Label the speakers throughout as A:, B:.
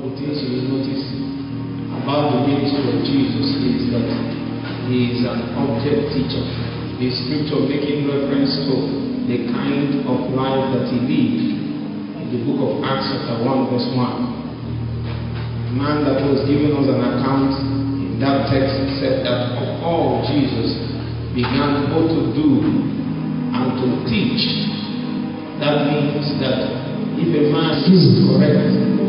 A: of the things you will notice about the ministry of Jesus is that he is an object teacher. The scripture making reference to the kind of life that he lived in the book of Acts chapter 1 verse 1. The man that was giving us an account in that text said that of all Jesus began both to do and to teach. That means that if a man is correct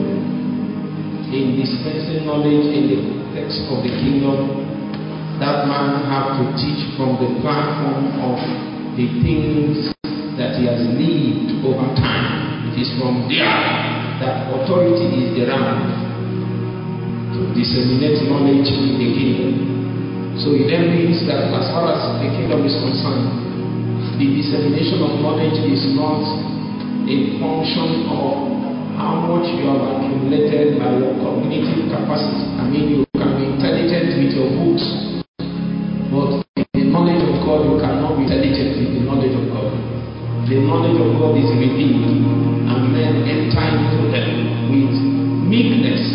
A: in dispensing knowledge in the text of the kingdom, that man has to teach from the platform of the things that he has lived over time. It is from there that authority is derived to disseminate knowledge in the kingdom. So it then means that as far as the kingdom is concerned, the dissemination of knowledge is not a function of how much you have accumulated by your cognitive capacity. I mean, you can be intelligent with your books, but in the knowledge of God, you cannot be intelligent with the knowledge of God. The knowledge of God is revealed, and men enter into them with meekness.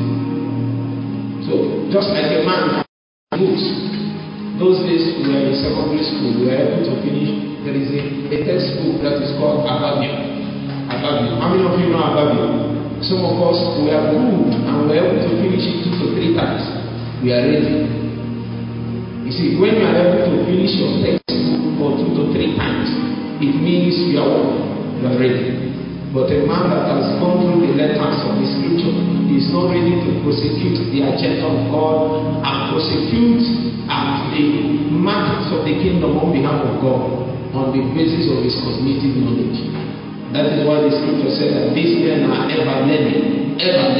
A: So, just like a man has books, those days we were in secondary school, we were able to finish. There is a textbook that is called Ababio. How many of you know Ababio? Some of us, we are good and we are able to finish it 2 to 3 times. We are ready. You see, when you are able to finish your textbook for 2 to 3 times, it means you are ready. But a man that has gone through the letters of the scripture is not ready to prosecute the agenda of God and prosecute the matters of the kingdom on behalf of God on the basis of his cognitive knowledge. That is why the scripture said that these men are ever learning,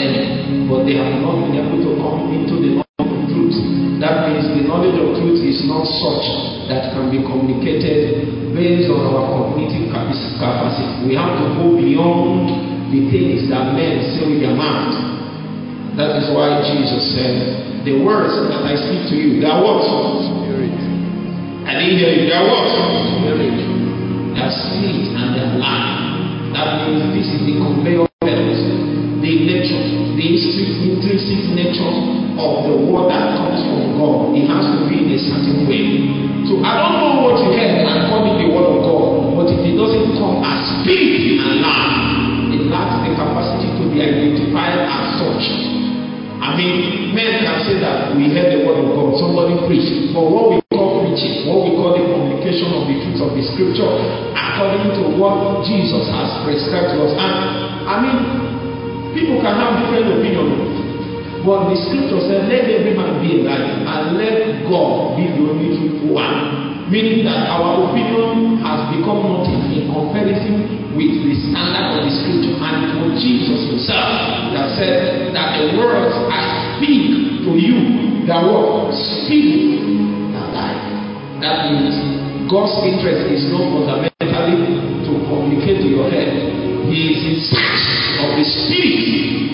A: but they have not been able to come into the knowledge of truth. That means the knowledge of truth is not such that can be communicated based on our cognitive capacity. We have to go beyond the things that men say with their mouth. That is why Jesus said, the words that I speak to you, they are what? Spirit. I didn't hear you. They are what? Spirit. They are spirit and they are life. That means this is the conveyor belt, the nature, the intrinsic nature of the word that comes from God. It has to be in a certain way. So I don't know what you heard and call it the word of God, but if it doesn't come as spirit and life, it lacks the capacity to be identified as such. I mean, men can say that we heard the word of God, somebody preached, but what we call preaching, what we call the communication of the truth of the scripture, according to what Jesus has prescribed to us. And I mean, people can have different opinions, but the scripture says, let every man be a liar and let God be the only truthful one. Meaning that our opinion has become nothing in comparison with the standard of the scripture. And it was Jesus himself that said that the words I speak to you, the word spirit and life. That means God's interest is not fundamentally to communicate to your head. He is in search of the spirit.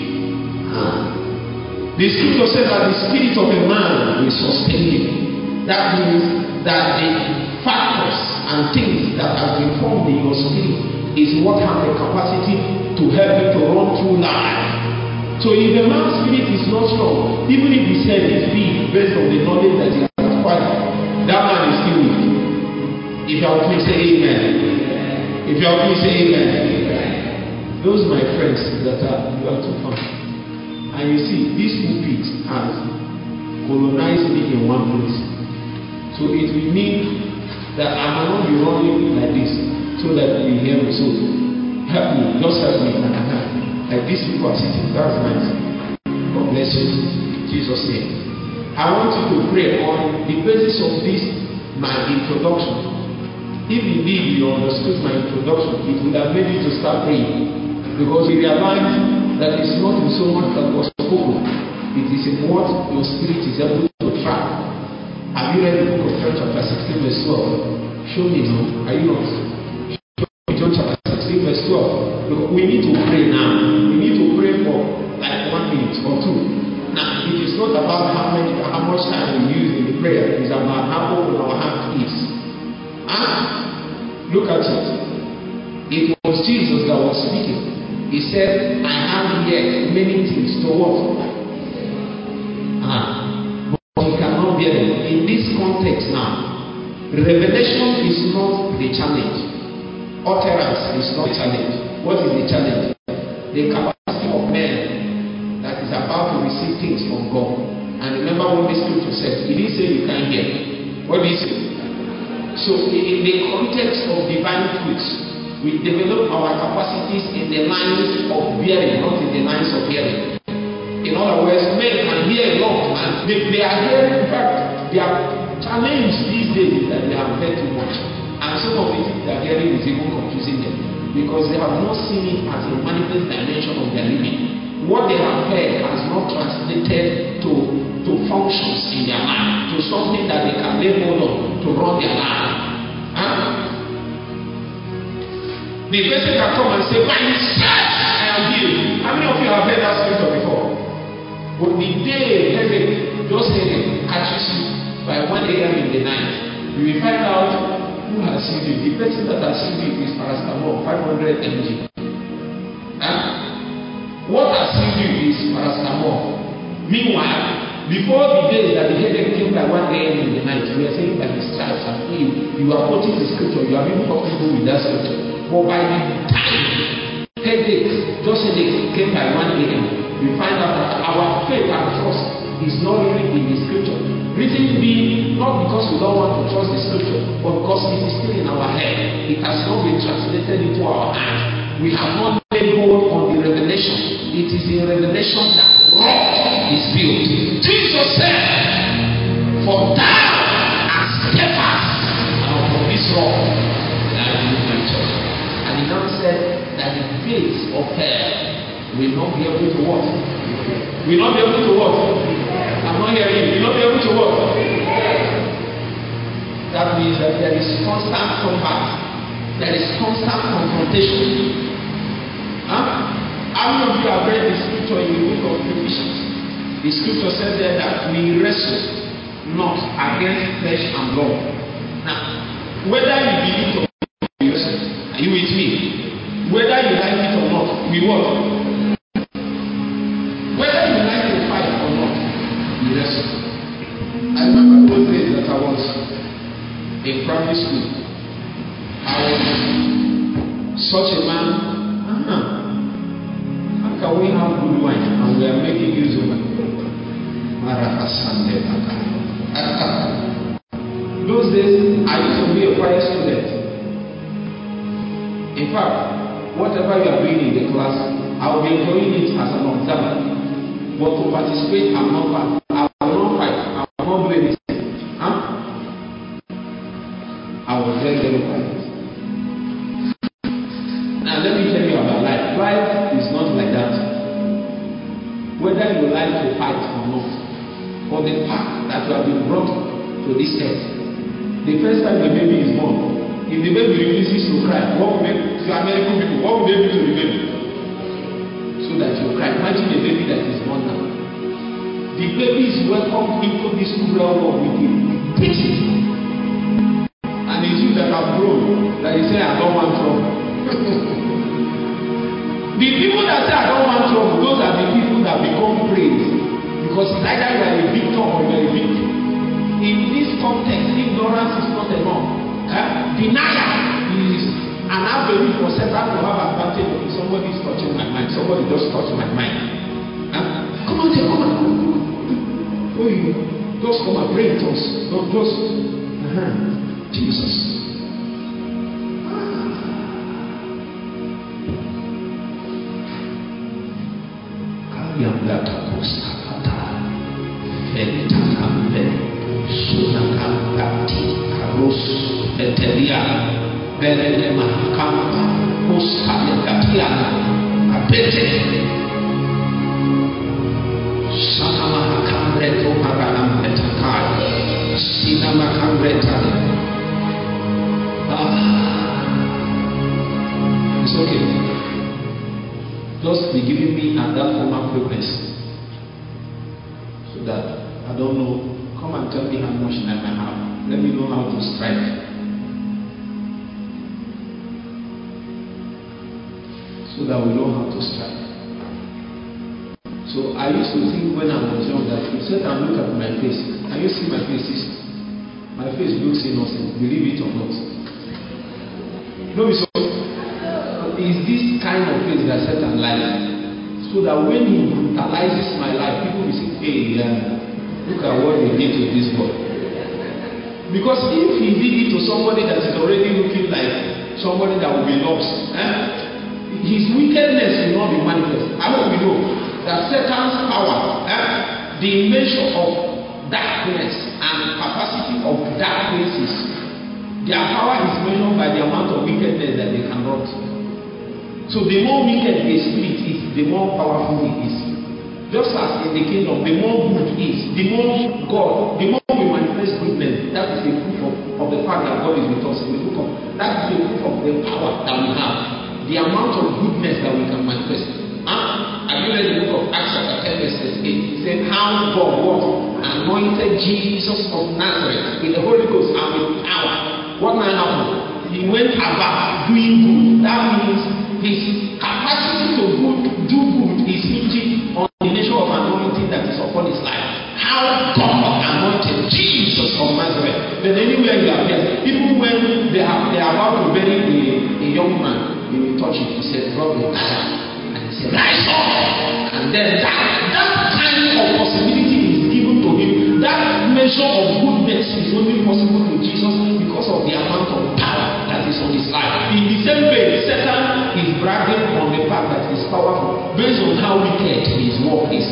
A: The scripture says that the spirit of a man will sustain him. That means that the factors and things that have been formed in your spirit is what have the capacity to help you to run through life. So if a man's spirit is not strong, even if his head is big based on the knowledge that he has acquired, that man is still weak. If you are please say amen. If you are please say amen. Those my friends that you are too far. And you see, this pulpit has colonized me in one place. So it will mean that I might not be running like this so that you hear me. So help me, just help me. Like these people are sitting, that's nice. God bless you. In Jesus' name. I want you to pray on the basis of this, my introduction. If indeed you understood my introduction, it would have made you to start praying. Because you realize that it's not in so much that was spoken, it is in what your spirit is able to track. Have you read the book of John chapter 16 verse 12? Show me now. Are you not? Show me John chapter 16 verse 12. Because we need to pray now. We need to pray for like 1 minute or 2. Now, it is not about how much time we use in the prayer. It is about how open our heart is. Look at it. It was Jesus that was speaking. He said, I have yet many things to your what? But he cannot bear it. In this context now, revelation is not the challenge. Utterance is not the challenge. What is the challenge? The capacity of man that is about to receive things from God. And remember what the scripture said. He didn't say you can't hear. What did he say? So in the context of divine truths, we develop our capacities in the lines of bearing, not in the lines of hearing. In other words, men can hear a lot and they are hearing. In fact, their challenge these days is that they have heard too much. And some of the things they are hearing is even confusing them because they have not seen it as a manifest dimension of their living. What they have heard has not translated to functions in their life, to something that they can lay hold on to run their life. The person can come and say, by his stripes I am healed. How many of you have heard that scripture before? But the day headache, just headache, catches you by 1 a.m. in the night, you will find out who has healed you. The person that has healed you is paracetamol, 500 mg. What has healed you is paracetamol. Meanwhile, before the days that the headache came by 1 a.m. in the night, we are saying by the stripes and healed. You are quoting the scripture, you are being comfortable with that scripture. But by the time headache came by 1 a.m., we find out that our faith and trust is not really in the scripture. Reason being, not because we don't want to trust the scripture, but because it is still in our head. It has not been translated into our heart. We have not laid hold on the revelation. It is in revelation that rock is built. Jesus said, for thou art steadfast, and upon this rock I will build my church. And he now said that the gates of hell will not be able to what? Will not be able to what? I'm not hearing you. Will not be able to what? That means that there is constant combat. There is constant confrontation. How many of you have read the scripture in the book of Ephesians? The scripture says there that we wrestle not against flesh and blood. Now, whether you believe or not, we wrestle. Are you with me? Whether you like it or not, we what? Whether you like to fight or not, we wrestle. I remember those days that I was in primary school. I was such a man. How can we have good wine and we are making use of it? Those days, I used to be a quiet student. In fact, whatever you are doing in the class, I will be enjoying it as an observer. But to participate, I will not fight. I will not do anything. I was very, very quiet. Now let me tell you about life. Life is not like that. Whether you like to fight or not, or the fact that you have been brought to this earth, the first time the baby is born, if the baby refuses to cry, what will they, you American people, what will they do to the baby? So that you cry. Imagine a baby that is born now. The baby is welcomed into this cruel world with teaching. And it's you that have grown that you say, I don't want trouble. The people that say I don't want trouble, those are the people that become praised. Because it's either you are a victor or you are a victim. In this context, ignorance is not enough. Denial is an avenue for Satan to have advantage of it. Somebody is touching my mind. Somebody just touched my mind. Come on, come on. Oh, you just come and pray with us. Don't just Jesus. It's okay. Just be giving me at that former frequency. So that I don't know. Come and tell me how much time I have. Let me know how to strike. So that we know how to strike. So I used to think when I was young that if Satan look at my face, can you see my face? My face looks innocent, believe it or not. No, so is this kind of face that Satan likes? So that when he brutalizes my life, people will say, hey, look at what they did to this boy. Because if he did it to somebody that is already looking like somebody that will be lost, his wickedness will not be manifest. I hope we know that Satan's power, the measure of darkness and capacity of dark places, their power is measured by the amount of wickedness that they can rot. So the more wicked a spirit is, the more powerful it is. Just as in the kingdom, the more good is, the more God, the more we manifest goodness. That is a proof of the fact that God is with us. That is a proof of the power that we have. The amount of goodness that we can manifest. Have you read the book of Acts chapter 10 verse 8? It said how God anointed Jesus of Nazareth with the Holy Ghost and with power. What now happened? He went about doing good. That means his capacity to do good is hinging on the nature of anointing that is upon his life. How God anointed Jesus of Nazareth. Then anywhere he appears, even when they are about to bury a young man, they will touch it. He said, "Brother, and he said, rise up." And then that kind of possibility is given to him. That measure of goodness is only possible to Jesus because of the amount of power that is on his life. In the same way, Satan is bragging on the fact that he's powerful based on how wicked his work is.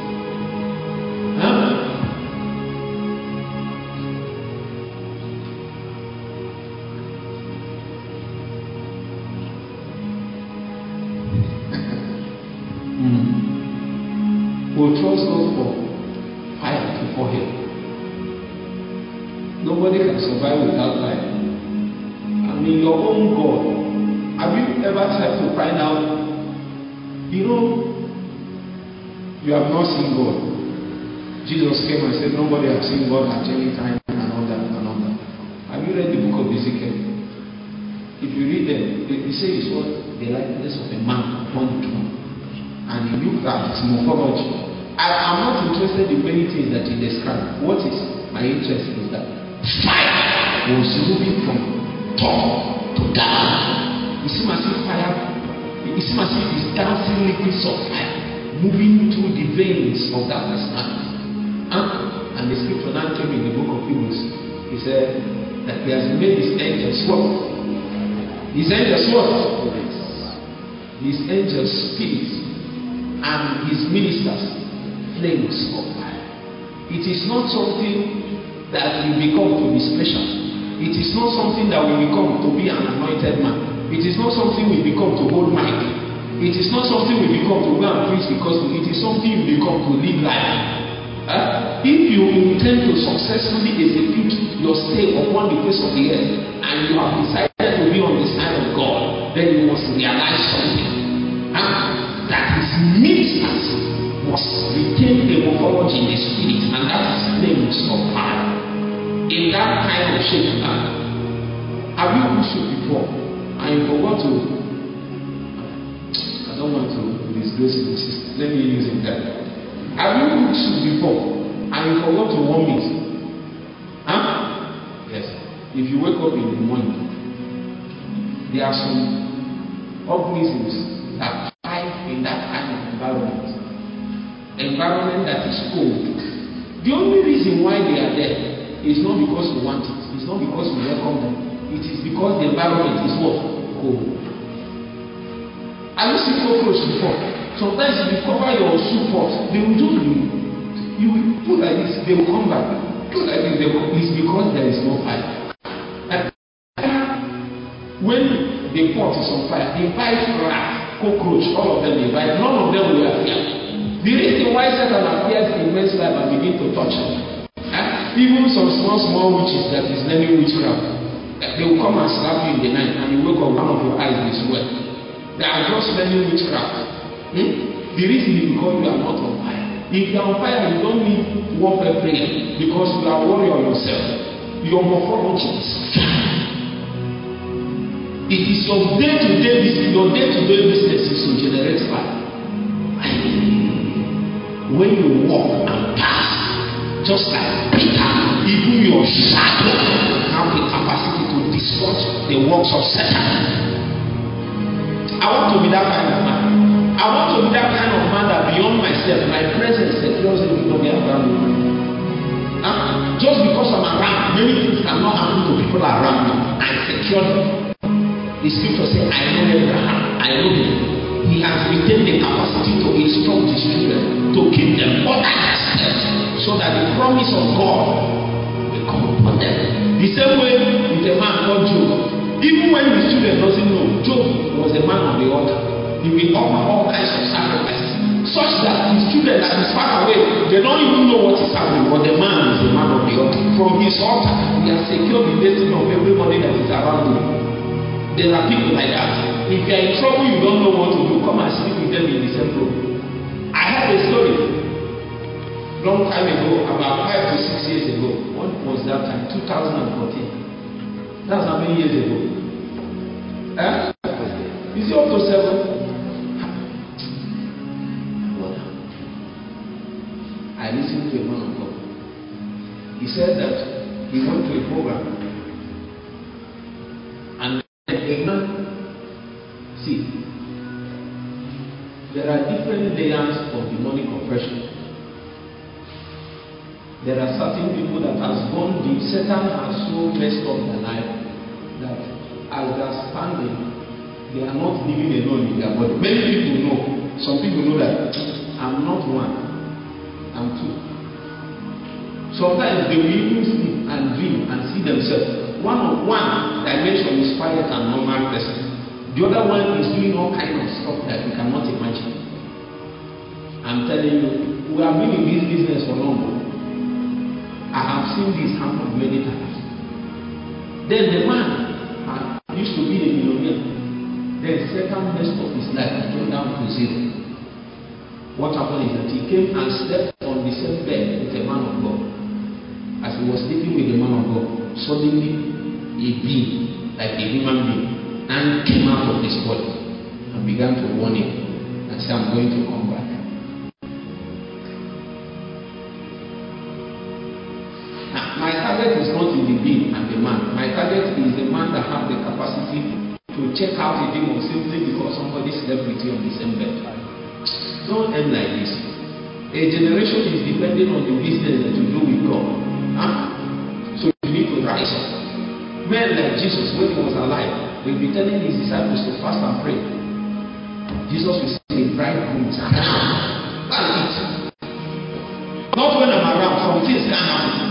A: We'll trust God for fire before hell. Nobody can survive without fire. I mean, your own God. Have you ever tried to find out? You have not seen God. Jesus came and said, nobody has seen God at any time and all that and all that. Have you read the book of Ezekiel? If you read them, they say it's what the likeness of a man upon the throne. And he looked at his morphology. I'm not interested in many things that he described. What is my interest is that fire was moving from top to down. It seems as if it's dancing liquids of fire moving through the veins of that personality. And the scripture now came in the book of Hebrews. He said that he has made his angels what? His angels what? His angels spirits and his ministers flames of fire. It is not something that will become to be special. It is not something that will become to be an anointed man. It is not something we become to hold mic. It is not something we become to go and preach because it is something you become to live life. If you intend to successfully execute your stay upon the face of the earth and you have decided to be on the side of God, then you must realize something. That his ministers must retain a morphology in the spirit, and that is flames of fire. In that kind of shape, have you pushed it before and you forgot to? I don't want to disgrace my sister. Let me use it there. Have you cooked soup before and you forgot to warm it? Yes. If you wake up in the morning, there are some organisms that thrive in that kind of environment that is cold. The only reason why they are there is not because we want it. It's not because we welcome them. It is because the environment is what? Cold. Have you seen cockroach before? Sometimes if you cover your soup pot, they will just you will do like this, they will come back. Do like this, they will. It's because there is no fire. And when the pot is on fire, they bite rat, cockroach, all of them they bite. None of them will appear. The reason why Satan appears in men's life and begin to touch them, even some small witches that is learning witchcraft, they will come and slap you in the night and you wake up, one of your eyes is wet. They are just learning witchcraft. The reason is because you are not on fire. If you are on fire, you don't need warfare prayer because you are a warrior yourself. Your morphology is fire. It is your day-to-day business is to generate fire. when you walk and pass, just like Peter, even your shadow have the capacity to dislodge the works of Satan. I want to be that kind of man. I want to be that kind of man that beyond myself, my presence secures me because they are around me. Just because I'm around, many things cannot happen to people around me. I secure them. The scripture says, I know Abraham, I know him. He has retained the capacity to instruct his children, to keep them under their steps, so that the promise of God will come upon them. The same way with a man called Job. Even when his children doesn't know, Job was a man on the altar. He will offer all kinds of sacrifices, such that his children that is far away, they don't even know what is happening, but the man is the man of the altar. From his altar, he has secured the destiny of everybody that is around him. There are people like that. If you are in trouble, you don't know what to do, come and sleep with them in the same room. I heard a story long time ago, about 5 to 6 years ago. What was that time? 2014. That's how many years ago? Is it up to 7? I listened to a man of God. He said that he went to a program and a man, see, there are different layers of demonic oppression. There are certain people that has gone deep. Satan has so messed up their life that as they are standing, they are not living alone in their body. Many people know. Some people know that I'm not one, I'm two. Sometimes they will even sleep and dream and see themselves. One dimension is quiet and normal person. The other one is doing all kinds of stuff that you cannot imagine. I'm telling you, we have been in this business for long. I have seen this happen many times. Then the man used to be a millionaire. Then Satan messed up his life and came down to zero. What happened is that he came and slept on the same bed with a man of God. As he was sleeping with the man of God, suddenly a being, like a human being, and came out of his body and began to warn him and say, I'm going to come back. Now, my target is not in the being and the man. My target is the man that has the capacity to check out a demon simply because somebody slept with you on the same bed. Don't end like this. A generation is depending on the business that you do with God. So you need to rise up. Men like Jesus, when he was alive, will be telling his disciples to fast and pray. Jesus will say, the bridegroom is around. That's it. Not when I'm around, some things can happen.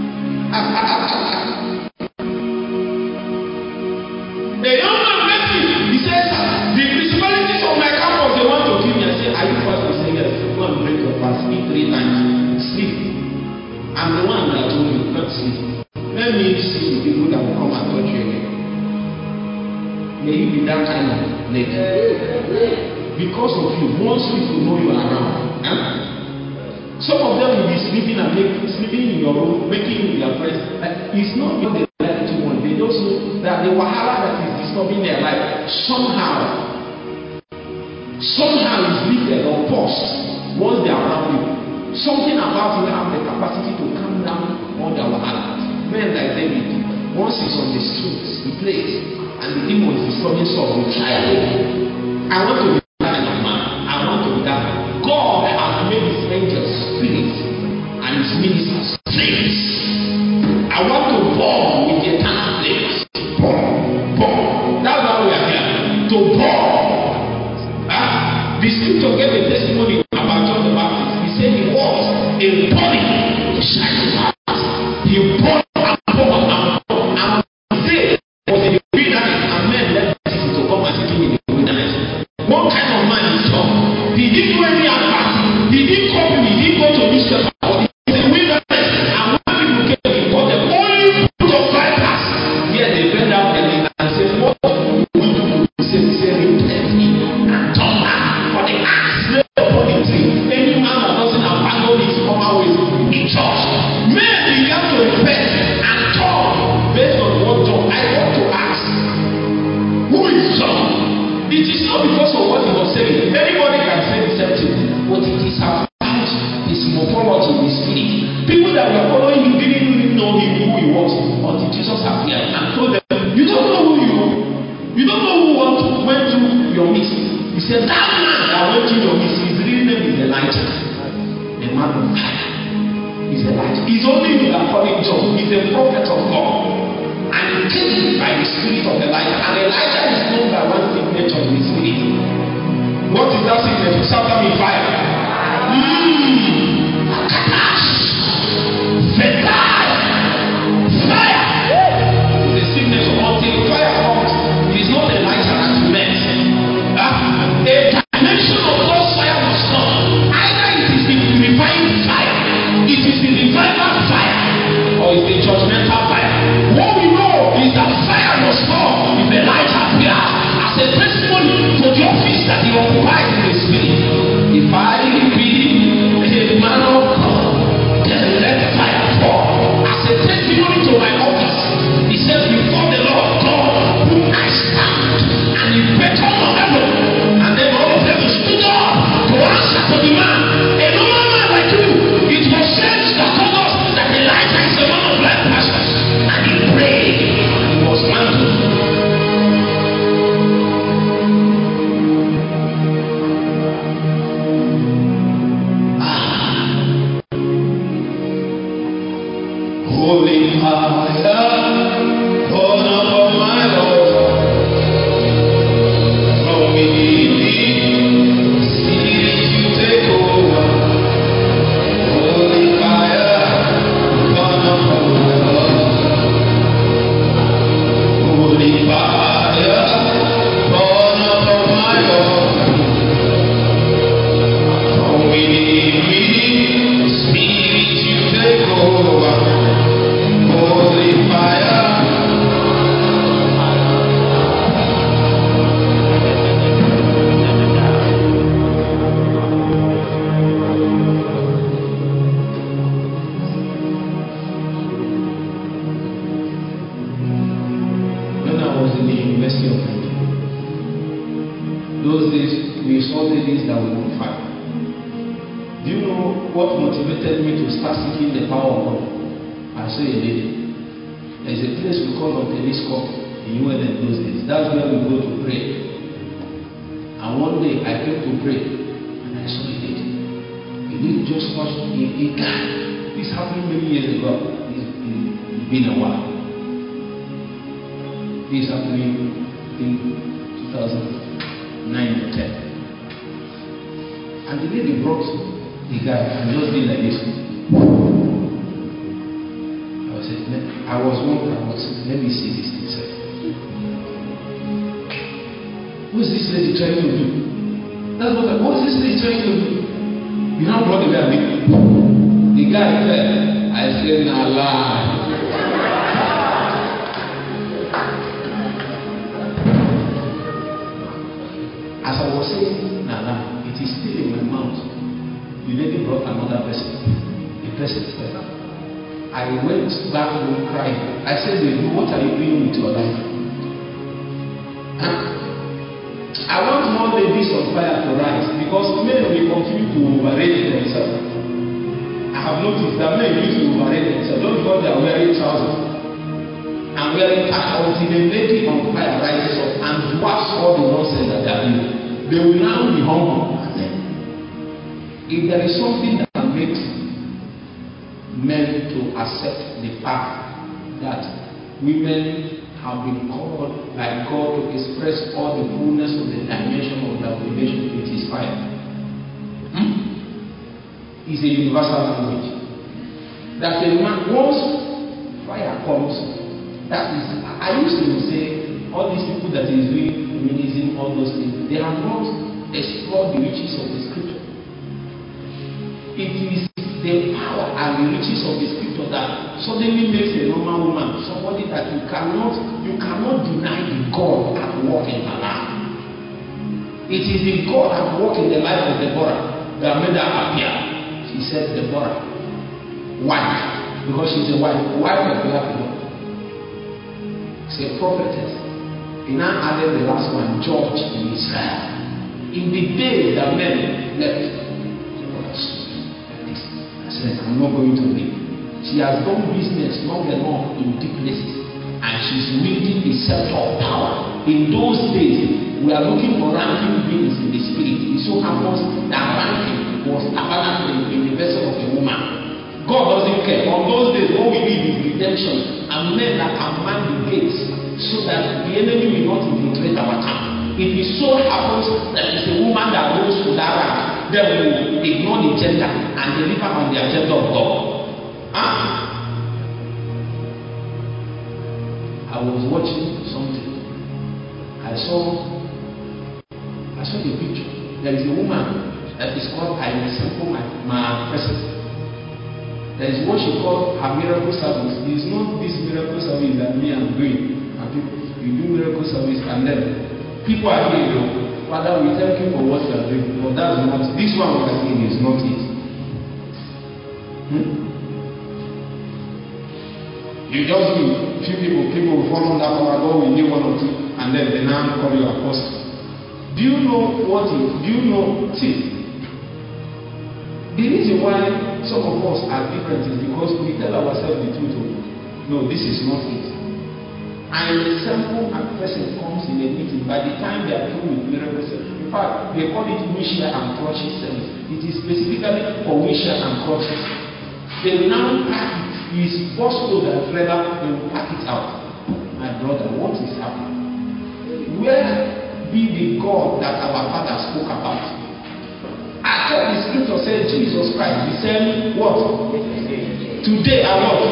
A: A young man met me. He says, the principalities of my campus, they want to kill me. I say, are you fasting? He said, yes. Go and break your fast. Eat 3 times. Sleep. I'm the one that told you not sleep. Let me see the people that will come and touch you again. May you be that kind of lady. Because of you, most people know you are around. Some of them will be sleeping and sleeping in your room, making you with their friends. It's not what they like to want. They just know that the wahala that is disturbing their life somehow is lifted or paused once they are around you. Something about you have the capacity to calm down all their wahala. Men like David, once he's on the streets, he plays, and the demons disturbing Saul will fly away. I want to be that kind of man. I want to be that. God has made his angels spirits and his ministers flames. I want to burn with the eternal flames. Burn. That's why we are here. To burn. The scripture gave a testimony about John the Baptist. He said he was a burning shining light. He burned. What kind of man is John? He didn't do any advert. He didn't copy me. He didn't go to newspaper. But he's a wilderness. And when people came, he got them only put of vipers. Here they bend down their knees and say, what do you do? He said, repent me and turn back. For the axe lay upon the tree. Any man that doesn't abandon his former ways in church. Men began to repent and turn based on what John. I want to ask, who is John? It is not because of what he was saying. Anybody can say the same thing. But it is about on fire. He's Elijah. It's only you that call him John. He's a prophet of God. And he came by the spirit of Elijah. And Elijah is known by one signature of the spirit. What is that signature? Shout at me, fire. Fire. The signature until fire comes. It is not Elijah that you met. A dimension of God's fire must come. Either it is the purifying fire, it is the revival fire, or it's the judgmental fire. What we know is that fire must come if Elijah appears as a testimony to the office that he occupies in the spirit. If I be a man of God, then let fire fall as a testimony to my office. He says, before the Lord God whom I stand, and he beckoned on heaven, and then all of heaven stood up to answer to the man. A normal man like you, it was sense that told us that Elijah is a man of like passions, and he prayed, and he was mantled. Holy fire, burn upon my altar. From within me, spirit you take over. Holy fire, burn upon my altar. Holy fire, burn upon my altar. From within me, spirit you take over. Holy fire. When I was in the University of Nigeria, those days we saw ladies that were on fire. Do you know what motivated me to start seeking the power of God? I saw a lady. There's a place we call on tennis court in UNN those days. That's where we go to pray. And one day I came to pray and I saw a lady. A lady just touched a guy. This happened many years ago. It's been a while. This happening in 2009 or 10. And the lady brought the guy and just did like this. I was wondering, let me see this thing. What's this lady trying to do? That's what's this lady trying to do? You now brought the guy with me. The guy fell. I said, nah, lie. As I was saying, nah, lie, it is still in my mouth. The lady brought another person. The person fell. I went back home crying. I said, baby, what are you doing with your life? I want more ladies on fire to rise because men will continue to overrate themselves. I have noticed that men used to overrate themselves just because they are wearing trousers and wearing tie until a lady on fire rises up and dwarfs all the nonsense that they are doing. They will now be humble. And then, if there is something that makes men to accept the fact that women have been called by God to express all the fullness of the dimension of their relation, it is fire. It's a universal language. That a man, once fire comes, that is, I used to say, all these people that is doing feminism, all those things, they have not explored the riches of the scripture. It is the power and the riches of the scripture that suddenly makes a normal woman somebody that you cannot deny the God at work in her life. It is the God at work in the life of Deborah that made her appear. She said, Deborah, wife, because she's a wife of Lapidot. She's a prophetess. He now added the last one, George in Israel. In the day that men left, I'm not going to leave. She has done business long enough in deep places, and she's wielding the scepter of power. In those days, we are looking for ranking beings in the spirit. It so happens that ranking was tabernacle in the vessel of a redemption and men that can man the gates so that the enemy will not infiltrate our camp. If it so happens that it's a woman that goes to that rank, then we will ignore the gender and deliver on the agenda of God. I was watching something. I saw the picture. There is a woman that is called I Simple my person. There is what she called her miracle service. It is not this miracle service that me I'm doing. And people, you do miracle service and then people are here, you know, Father, we thank you for what you are doing. But that's not, this one we are seeing is not it. You just do, few people will fall on that corner, God will give one or two, and then they now call you apostle. Do you know what it, do you know, see, the reason why some of us are different is because we tell ourselves the truth. No, this is not it. And a sample and person comes in a meeting. By the time they are through with miracle service, in fact, they call it wheelchair and crutches service. It is specifically for wheelchair and crutches. They will now pack it. His boss load and trailer, they will pack it out. My brother, what is happening? Where be the God that our father spoke about? I thought the scripture said Jesus Christ, the same what? Today and what?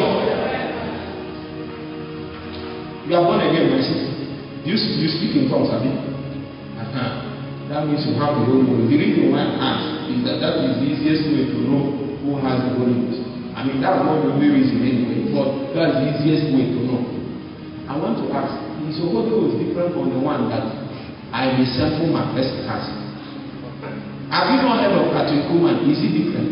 A: You are born again, my sister. You speak in tongues, have you? That means you have the Holy Ghost. The reason why I ask is that is the easiest way to know who has the Holy Ghost. I mean, that's not the only reason anyway, but that's the easiest way to know. I want to ask, is your Holy Ghost different from the one that I resemble my person has? Have you not heard of Catherine Kuhlman? Is it different?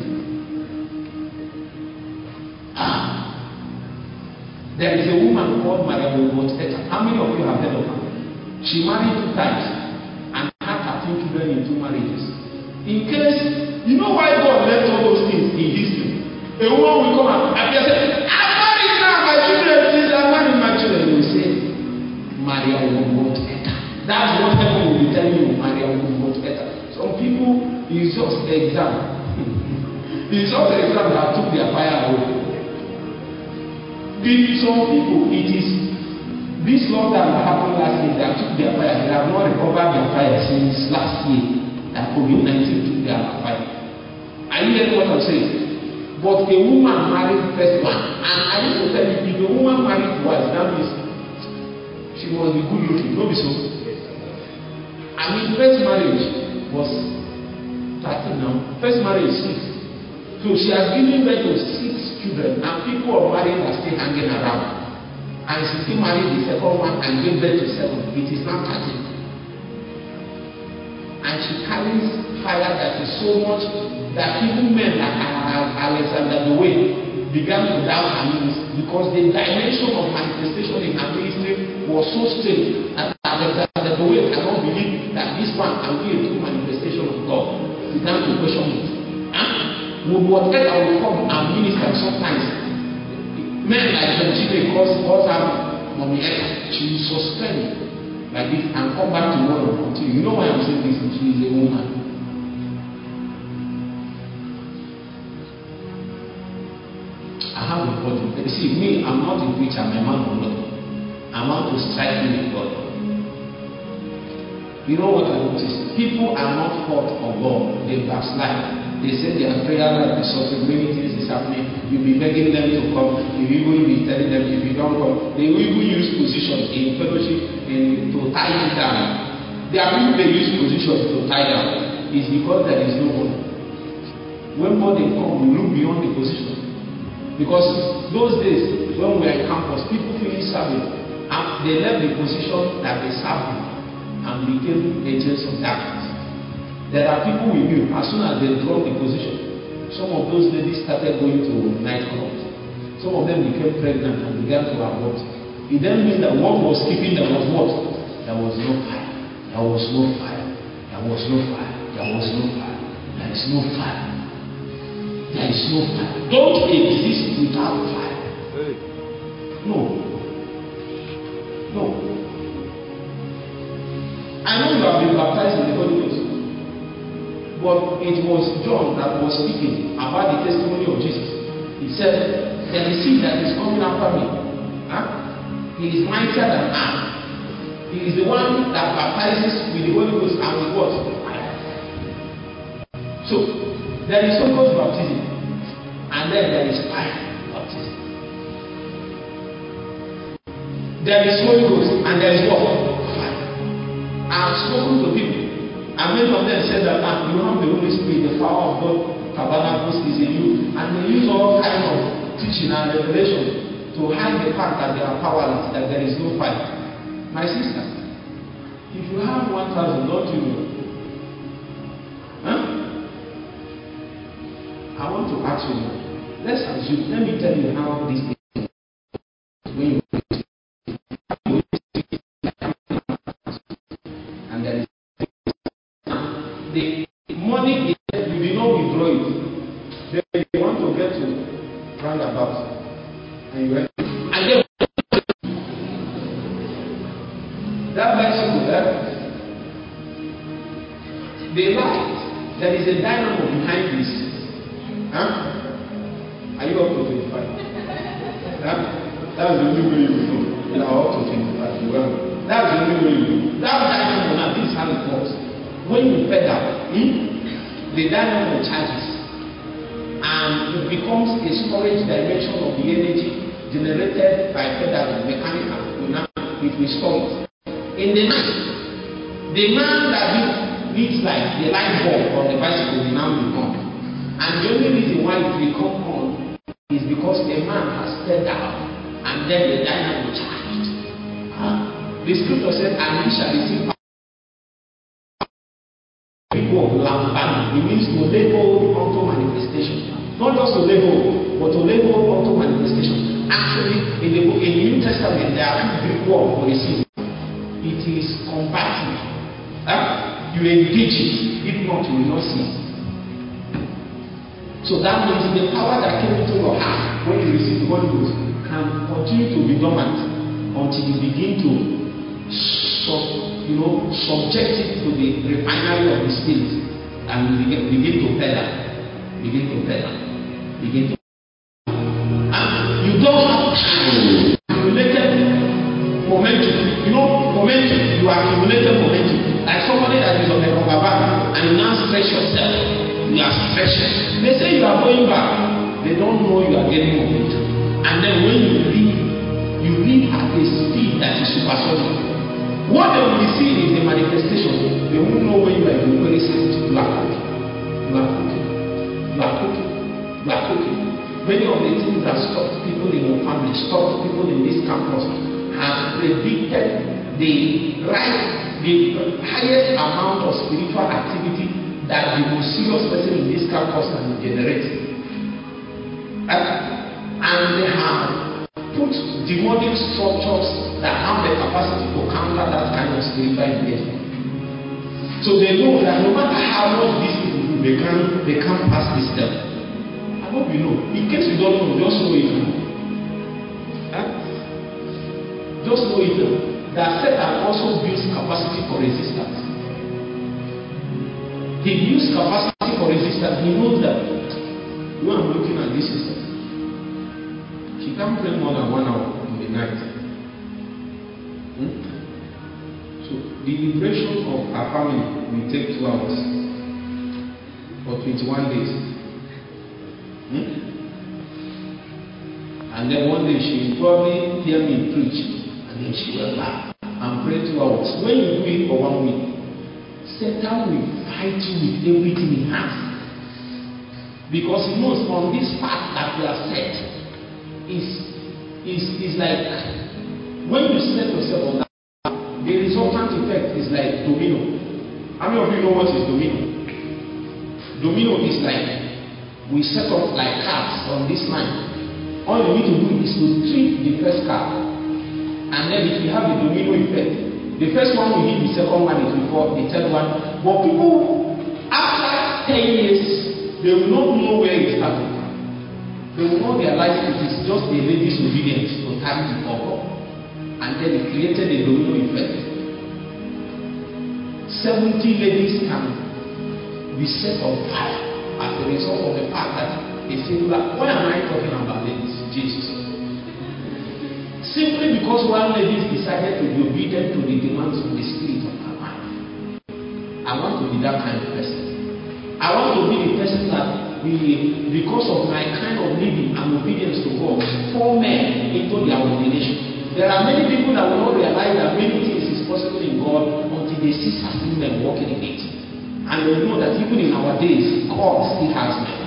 A: There is a woman called Maria Wolbert-Etta. How many of you have heard of her? She married 2 times and had 13 children in 2 marriages. In case, you know why God left all those things in history? A woman will come and appear and say, I'm married now, my children, please, I'm married my children. They will say, Maria Wolbert-Etta. That's what heaven will be telling you, Maria Wolbert-Etta. Some people, it's just the exam. It's just the exam that took their fire away. Some people, it is this lockdown that happened last year that took their fire. They have not recovered their fire since last year. That COVID-19 took their fire. Are you hearing what I'm saying? But a woman married first one. And I used to tell you, if a woman married twice, that means she must be good looking. Don't be so. I mean, first marriage was 13 now. First marriage is 6. So she has given birth to 6 children, and people of marriage are still hanging around. And she still married the second one and gave birth to 7. It is now 13. And she carries fire that is so much that even men like Alexander the Way began to doubt her ministry, because the dimension of manifestation in her ministry was so strange that Alexander the Way cannot believe that this one can be a true manifestation of God. He began to question it. Whatever will come and minister sometimes. Men like John Chile calls her Mommy Etta. She will suspend like this and come back tomorrow and continue. You know why I'm saying this? She is a woman. I have a body. See, me, I'm not a preacher, I'm a man of God. I want to strike you with God. You know what I noticed? People are not hot for God, they backslide. They say their prayer life is suffering, many things is happening. You'll be begging them to come. You will be telling them if you don't come. They will even use position in fellowship to tie you down. There are people they use position to tie down. It's because there is no money. When money comes, we look beyond the position. Because those days, when we were in campus, people finished serving and they left the position that they served in and became agents of darkness. There are people we knew, as soon as they dropped the position, some of those ladies started going to nightclubs. Some of them became pregnant and began to abort. It then means that what was keeping them was what? There was no fire. There was no fire. There was no fire. There was no fire. There is no fire. There is no fire. Don't exist without fire. No. No. I know you have been baptized in the Holy Ghost. But it was John that was speaking about the testimony of Jesus. He said, There is seed that is coming after me. He is mightier than I. He is the one that baptizes with the Holy Ghost and with what? Fire. So, there is Holy Ghost baptism, and then there is fire baptism. There is Holy Ghost, and there is what? Fire. I have spoken to people, and many of them said that you have the Holy Spirit, the power of God, tabernacles is in you, and they use all kind of teaching and revelation to hide the fact that they are powerless, that there is no fire. My sister, if you have 1,000, don't you know? I want to ask you now. Let's assume, let me tell you how this is. When you and there is the money, you did not withdraw it. Then you want to get to roundabout. And you went. And then that bicycle there, the light, there is a dynamo behind this. Are you up to 25? That's the only way you will know. You are up to 25. Well, that's the only way you will know. That dynamo, now this is how it works. When you pedal, the dynamo charges, and it becomes a storage dimension of the energy generated by pedaling, mechanical. It will store it. In the night, the man that needs light, the light bulb on the bicycle will now be on. And the only reason why it will come on is because the man has pedaled and then the dynamo charged. The scripture said, and he shall receive people of Lambano. It means to label unto manifestation. Not just to label, but to label unto manifestation. Actually, in the New Testament, there are two Greek words for receiving. It is compatible. You engage it. If not, you will not see it. So that means the power that came into your heart when you receive the Holy Ghost can continue to be dormant until you begin to subject it to the refinery of the Spirit, and you begin to pedal. And you don't have accumulated momentum. Momentum. You accumulated momentum. Like somebody that is on the rubber band and you now stretch yourself. You are stretching. They say you are going back. They don't know you are getting momentum. And then when you leave at a speed that is supersonic. What they will be seeing is the manifestation. They won't know when you are in the very side. You are cooking. Many of the things that stop people in your family, stop people in this campus, have predicted the highest amount of spiritual activity that the most serious person in this campus can generate. And they have put demonic structures that have the capacity to counter that kind of spiritual engagement. So they know that no matter how much these people do, they can't pass this step. I hope you know. In case you don't know, just know it now. Just know it now. That Satan also builds capacity for resistance. He builds capacity for resistance. He knows that when I'm looking at this sister, she can't pray more than 1 hour in the night. So the liberation of her family will take 2 hours for 21 days. And then one day she will probably hear me preach, and then she will laugh and pray 2 hours. When you do it for 1 week, Satan will fight you with everything he has. Because he knows on this path that we have set is like when you set yourself on that, the resultant effect is like domino. How many of you know what is domino? Domino is like we set up like cards on this line. All you need to do is to treat the first card, and then it will have a domino effect. The first one will hit the second one, it will fall, the third one. But people, after 10 years, they will not know where it started. They will not realize it is just a lady's obedience to carry the power. And then it created a domino effect. 70 ladies can be set on fire as a result of the fact that a singular. Why am I talking about ladies? Jesus. Simply because one lady decided to be obedient to the demands of the spirit of her life. I want to be that kind of person. I want to be the person that because of my kind of living and obedience to God, pour men into their ordination. There are many people that will not realize that many things is possible in God until they see certain men walking in it. And they will know that even in our days, God still has men.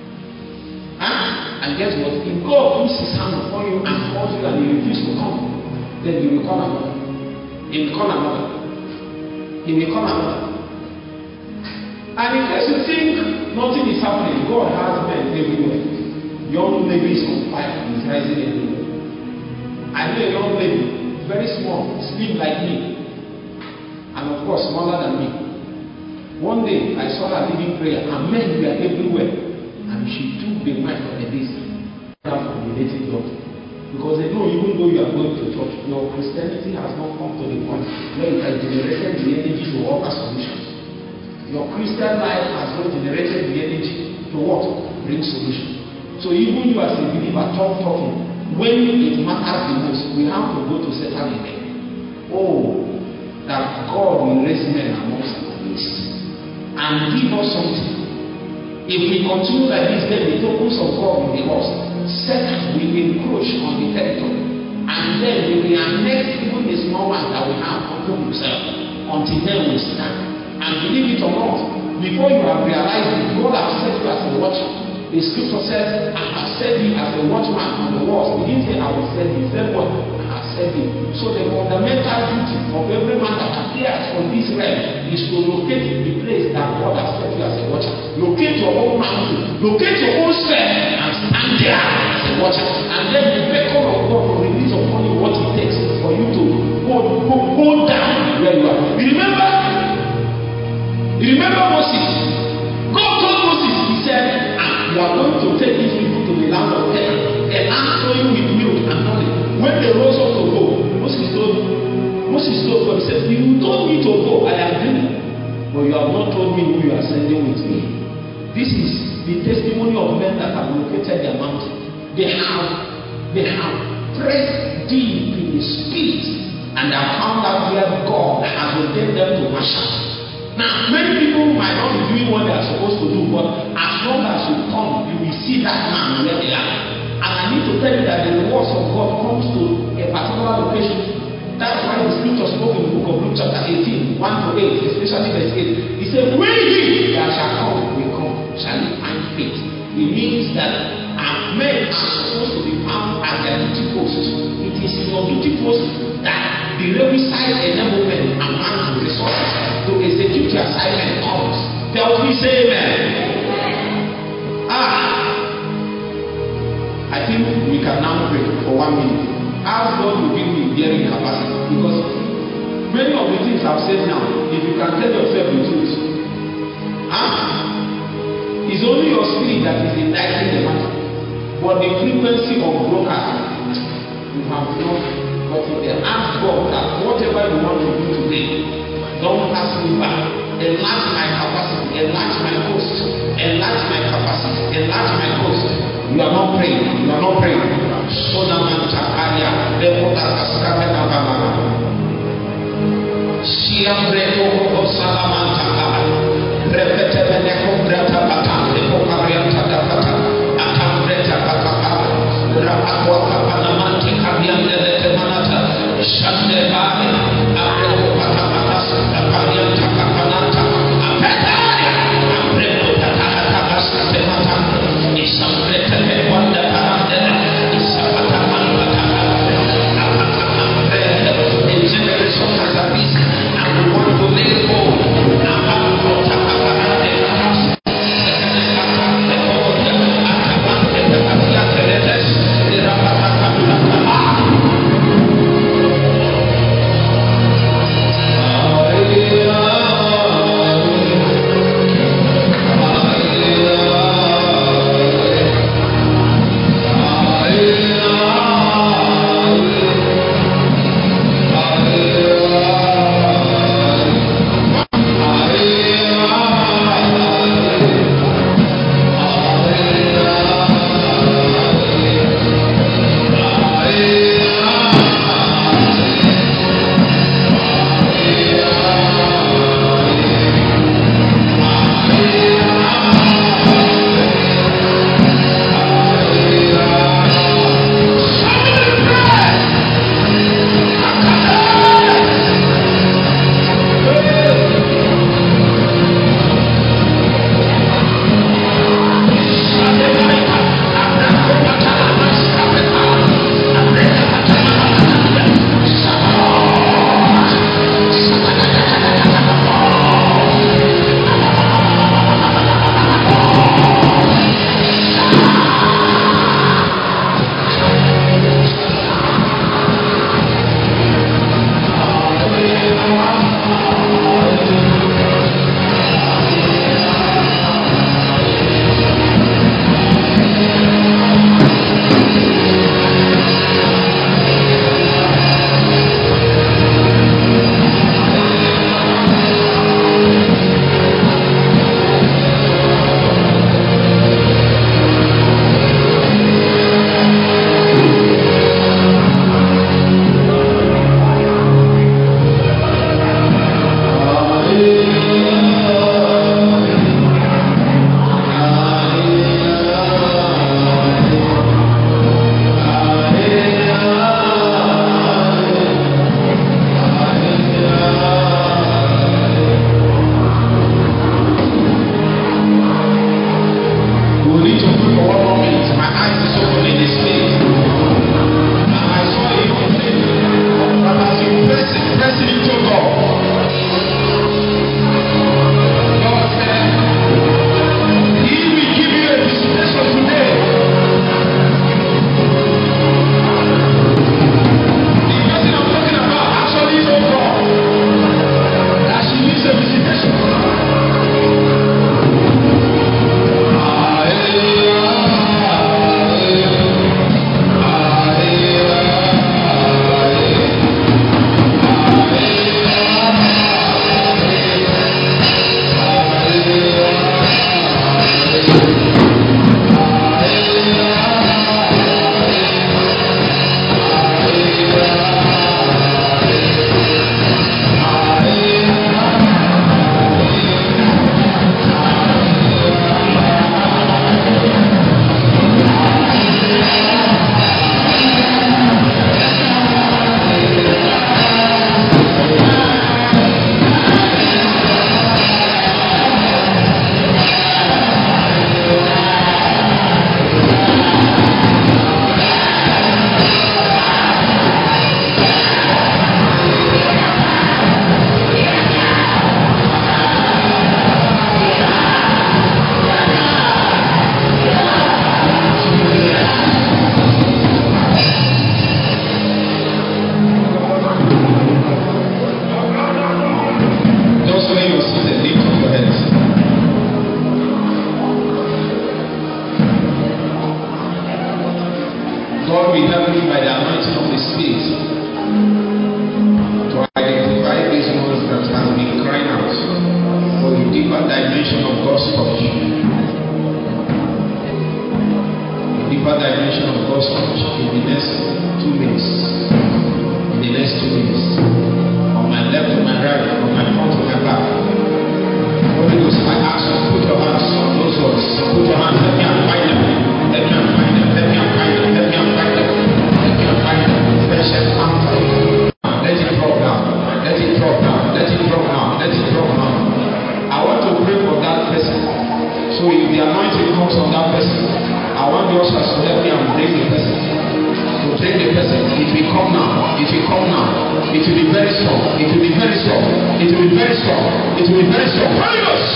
A: And guess what? If God puts his hand upon you and calls you and you refuse to come, then he will call another. He will call another. He will call another. And in case you think nothing is happening, God has men everywhere. Young ladies on fire is rising everywhere. I know a young lady, very small, slim like me, and of course smaller than me. One day I saw her leading prayer, and men were everywhere, and she took the mic on the disc. That's the native doctor, because they know even though you are going to church, your Christianity has not come to the point where it has generated the energy to offer solutions. Your Christian life has not generated the energy to what? Bring solution. So even you as a believer talking, when it matters the most, we have to go to Satan again. Oh, that God will raise men amongst our midst and give us something. If we continue like this, then the tokens of God will be lost. Satan will encroach on the territory, and then he will annex even the small ones that we have unto himself until then we stand. And believe it or not, before you have realized it, God has set you as a watcher. The scripture says, I have set thee as a watchman on the walls. He didn't say I will set thee. He said what? I have set thee. So the fundamental duty of every man that appears on this realm is to locate the place that God has set you as a watcher. Locate your own mountain. Locate your own sphere and stand there as a watcher. And then the beckon of God will release upon you what it takes for you to go down where you are. You remember Moses? God told Moses, he said, you are going to take these people to the land of Canaan, a land flowing with milk and honey. When they rose up to go, Moses told God, he said, you told me to go, I agree, but you have not told me who you are sending with me. This is the testimony of men that have located their mountain. They have pressed deep in the spirit and have found out where God has ordained them to worship. Now, many people might not be doing what they are supposed to do, but as long as you come, you will see that man where they are. And I need to tell you that the rewards of God comes to a particular location. That's why the scripture spoke in the book of Luke chapter 18, 1 to 8, especially verse 8. He said, when he that shall come will come, shall he find faith. It means that men are supposed to be found at their duty post. It is in your duty post that the requisite enablement among the resources to execute your assignment comes. Tell me, say amen. I think we can now pray for 1 minute. Ask God to give me bearing capacity, because many of the things I've said now, if you can tell yourself the truth, it's only your spirit that is indicting the matter. But the frequency of broadcasting, you have not got it there. Ask God that whatever you want to do today, don't pass me by. Enlarge my capacity, enlarge my coast, enlarge my capacity, enlarge my coast. You are not praying. You are not praying. Sonamanta Aria, Lepota Cascamena Banana. Siambreto Salamanta, Repete Meneco Brata Bata, Epocarianta da Bata, Atambreta Bata, Rapaqua Papanamante, Cabiante de Manata, Shande Bari, Apreco Patapatas, Aparianta Capanata, Apetaria, Apreco Patata Temata, Isambreta Wanda Parandela, Isapataman. A generation has arisen, and we want to lay hold God will help me by the anointing of the Spirit to identify these ones that have been crying out for a deeper dimension of God's touch. A deeper dimension of God's touch in the next 2 minutes. In the next 2 minutes. On my left, on my right, on my front, on my back. Holy Ghost, I ask you to put your hands on those ones. Put your hands, let me unbind them. Let me unbind them. Let me unbind them. Let me unbind them. Let me unbind them. Fresh and ample. Let it drop now. Let it drop now. Let it drop now. Let it drop now. I want to pray for that person. So if the anointing comes on that person, I want the ushers to help me and bring the person. To bring the person. It will come now. It will come now. It will be very strong. It will be very strong. It will be very strong. It will be very strong. Holy Ghost!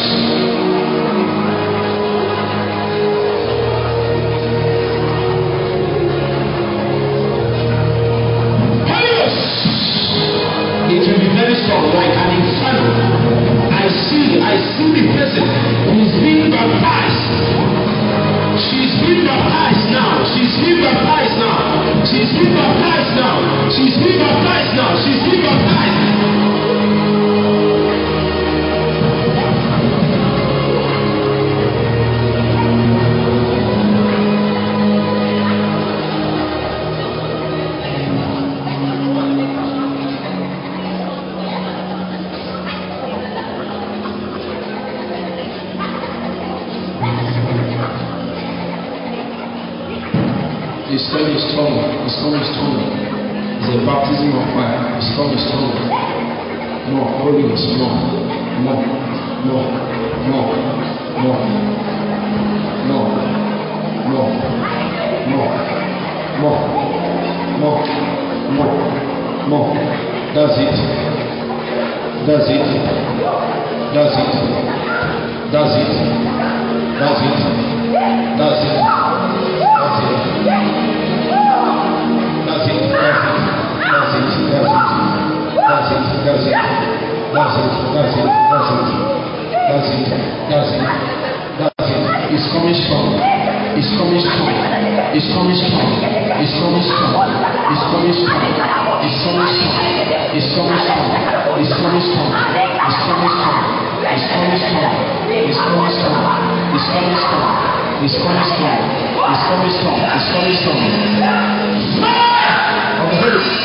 A: It will be very strong, like an inferno. I see the person. He's being baptized. She's being baptized now. She's being baptized now. She's being baptized now. She's being baptized now. She's being baptized. It's coming stronger. It's coming stronger. It's a baptism of fire. It's coming stronger. More. Holy Ghost. More. More. More. More. More. More. More. More. More. More. More. More. That's it. That's it. That's it. That's it. That's it. That's it. That's it. That's it. It's coming strong. It's coming strong. It's coming strong. It's coming strong. It's coming strong. It's coming strong. It's coming strong. It's coming strong. It's coming strong. It's coming strong. It's coming strong. It's coming strong. It's coming strong. It's coming strong. It's coming strong. Fire of the Holy Ghost.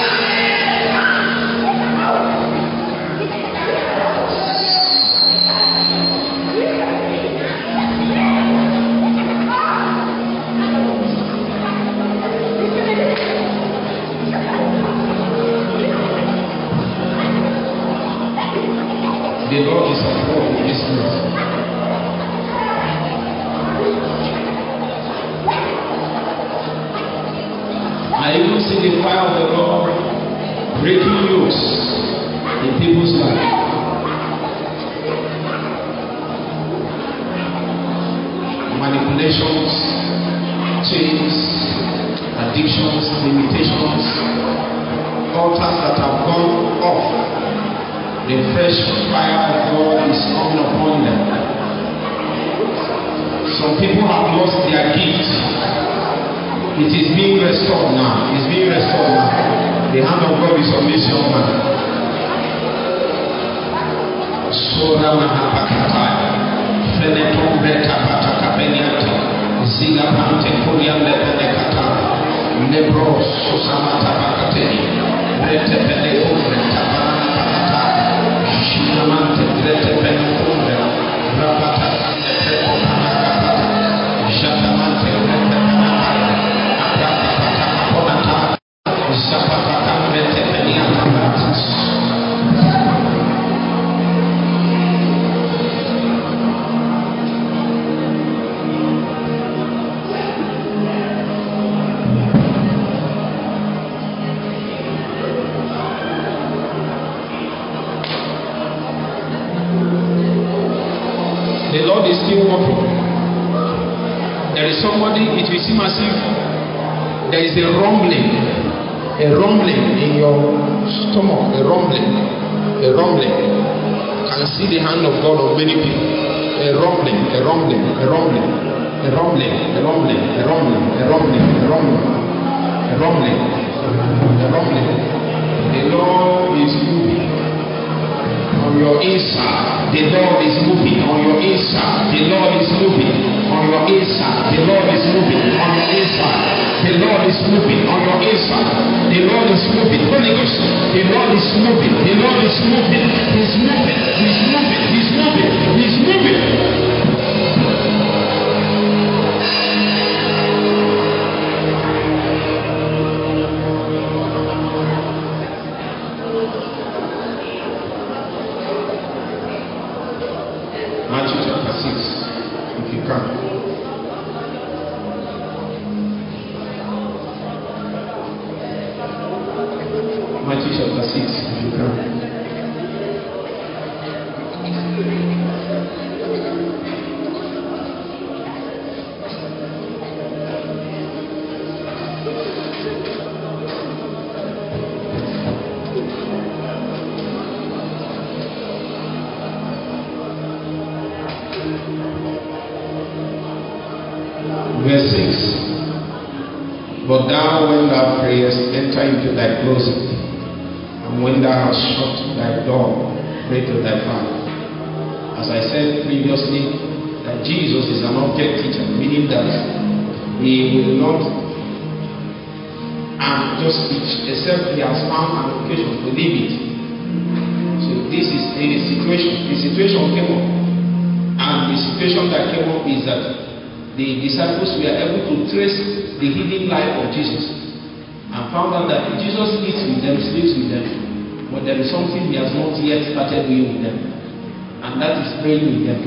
A: The Lord is at work in this place. I even see the fire of the Lord breaking yokes in people's lives. Manipulations, chains, addictions, limitations, altars that have gone off. The fresh fire of God is coming upon them. Some people have lost their gift. It is being restored now. It's being restored now. The hand of God is on this young man. Sora mahapakata. Feneton beta pataka beniata. Zila pante kuriande benekata. Nebros susamata pakateni. Rete penekumbre tabanana pakata. Shinamante rete penekumbre. Rapata rete panakapata. Jatamante rete panakapata. The Lord is still working. There is somebody, it will seem as if there is a rumbling in your stomach, a rumbling. I can see the hand of God on many people. A rumbling. Rumbling. Rumbling. The Lord is moving on your inside. The Lord is moving on your inside. The Lord is moving on your inside. The Lord is moving on your inside. The Lord is moving on your inside. The Lord is moving. Holy Ghost. The Lord is moving. The Lord is moving. He's moving. He's moving. He's moving. He's moving. Matthew chapter 6, if you can. Matthew chapter 6, if you can. Verse 6. But thou, when thou prayest, enter into thy closet, and when thou hast shut thy door, pray to thy Father. As I said previously, that Jesus is an object teacher, meaning that he will not just teach except he has found an occasion to leave it. So this is a situation. The situation came up, and the situation that came up is that the disciples were able to trace the hidden life of Jesus and found out that Jesus eats with them, sleeps with them, but there is something he has not yet started doing with them, and that is praying with them.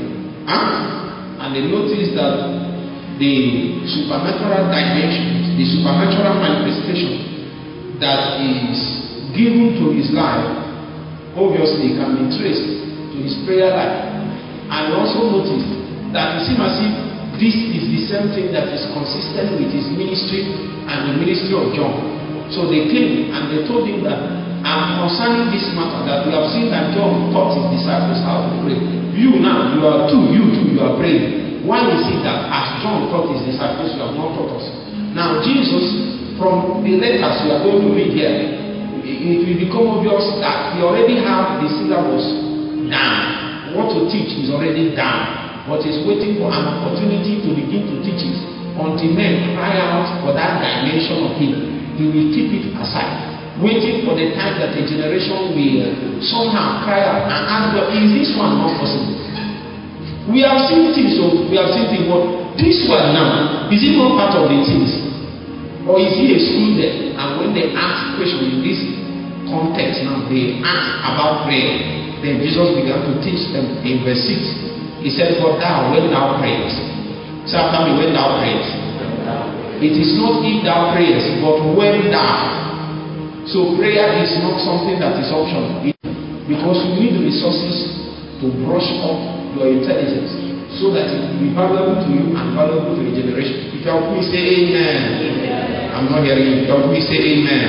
A: And they noticed that the supernatural dimensions, the supernatural manifestation that is given to his life, obviously can be traced to his prayer life. And also noticed that it seems as if this is the same thing that is consistent with his ministry and the ministry of John. So they came and they told him that, concerning this matter, that we have seen that John taught his disciples how to pray. You now, you are praying. Why is it that as John taught his disciples, you have not taught us? Now Jesus, from the letters we are going to read here, it will become obvious that he already have the syllabus down. What to teach is already down, but he's waiting for an opportunity to begin to teach it. Until men cry out for that dimension of him, he will keep it aside, waiting for the time that a generation will somehow cry out and ask God, is this one not possible? We have seen things, but this one now, is it not part of the things? Or is he excluded there? And when they ask questions in this context now, they ask about prayer. Then Jesus began to teach them in verse 6. He said, but thou, when thou prayest, say after me, when thou prayest. It is not if thou prayest, but when thou. So prayer is not something that is optional, because you need resources to brush up your intelligence so that it will be valuable to you and valuable to the generation. If you help me say amen. Amen. I'm not hearing you. If you help me say amen.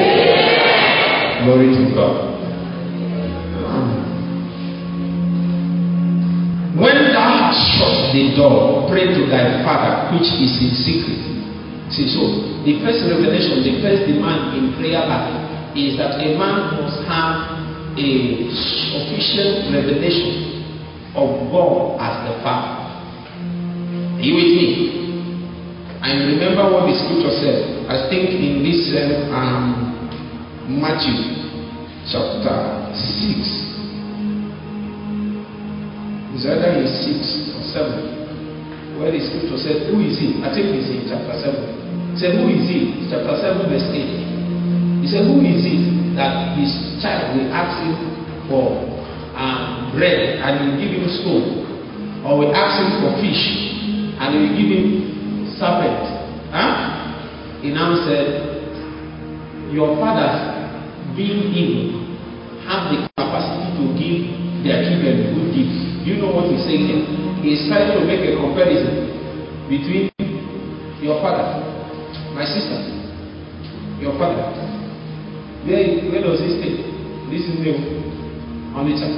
A: Amen. Glory to God. When thou hast shut the door, pray to thy Father which is in secret. See, so the first revelation, the first demand in prayer life is that a man must have a sufficient revelation of God as the Father. Are you with me? And remember what the scripture said. I think in this Matthew chapter 6. It's either in 6 or 7, where the scripture said, who is he? I think it's in chapter 7. He said, who is he? Chapter 7 verse 8. He said, who is it that his child will ask him for bread and he will give him stone, or will ask him for fish and he will give him serpent? He now said, your fathers, being evil, have the capacity to give their children good gifts. You know what he's saying here? He's trying to make a comparison between your father, my sister, your father. Where does he stay? This is new. On the chat.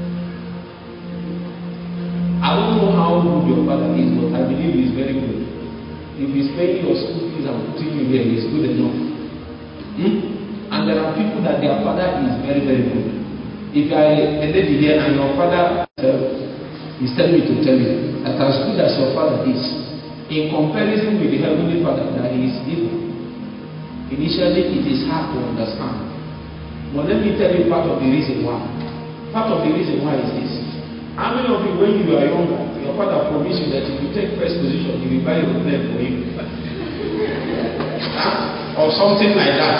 A: I don't know how good your father is, but I believe he is very good. If he's paying your school fees and putting you there, it's good enough. And there are people that their father is very, very good. If you are a lady here and your father is telling me to tell you that as good as your father is, in comparison with the heavenly Father, that he is evil. Initially, it is hard to understand. But let me tell you part of the reason why. Part of the reason why is this. How many of you, when you are younger, your father promised you that if you take first position, he will buy your plane for you? Or something like that.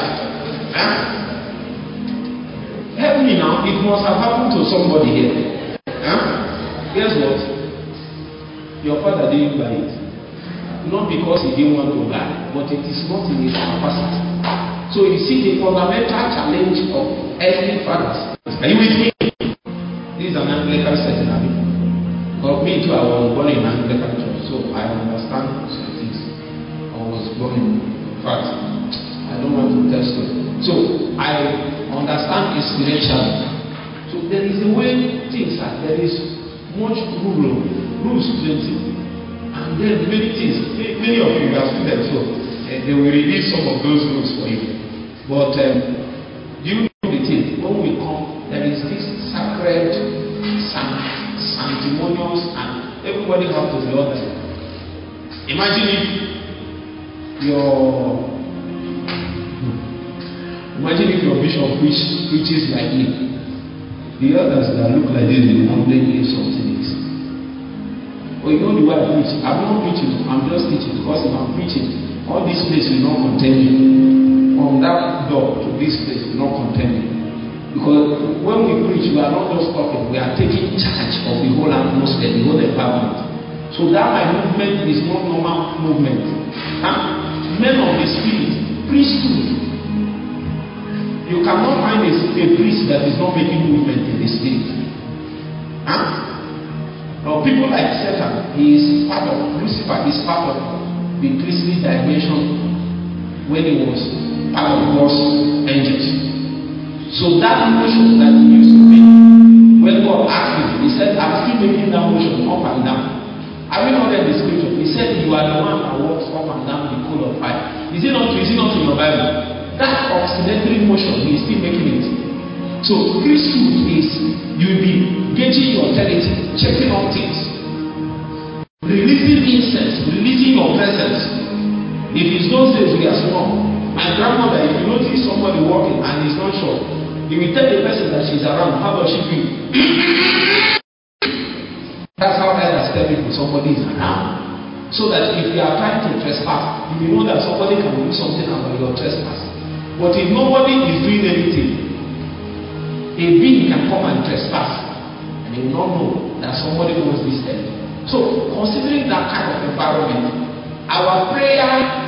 A: Help me now. It must have happened to somebody here. Guess what? Your father didn't buy it. Not because he didn't want to buy, but it is not in his capacity. So you see the fundamental challenge of earthly fathers. Are you with me? This is an Anglican setting. For me too, I was born in an Anglican church, so I understand some things. I was born in fact. I don't want to tell story. So I understand experientially. So there is a way things are. There is much rules plenty. And then many things, many of you are students, so they will release some of those rules for you. But you know the thing, when we come, there is this sacred, sanctimonious, and everybody has to be ordered. Imagine if your bishop preaches like me. The others that look like this will wondering if something is. Oh, you know the way I preach. I'm not preaching, I'm just teaching. Because if I'm preaching, all this place will not contain me. From that door to this place will not contain me. Because when we preach, we are not just talking, we are taking charge of the whole atmosphere, the whole environment. So that my movement is not normal movement. Men of the spirit, priesthood. You cannot find a priest that is not making movement in the spirit. Now, people like Satan, Lucifer is part of the priestly dimension when he was part of God's angels. So that motion that he used to make, when God asked him, he said, I'm still making that motion up and down. Have you not read the scripture? He said, you are the one that walks up and down the coal of fire. Is it not in your Bible? That oscillatory motion, he is still making it. So priesthood is you'll be gauging your authority, checking on things, releasing incense, releasing your presence. If it's those days we are small, my grandmother, if you notice somebody walking and he's not sure, he will tell the person that she's around, how does she feel? That's how elders tell people somebody is around. So that if you are trying to trespass, you will know that somebody can do something about your trespass. But if nobody is doing anything, a being can come and trespass, and you will not know that somebody owns this earth. So, considering that kind of environment, our prayer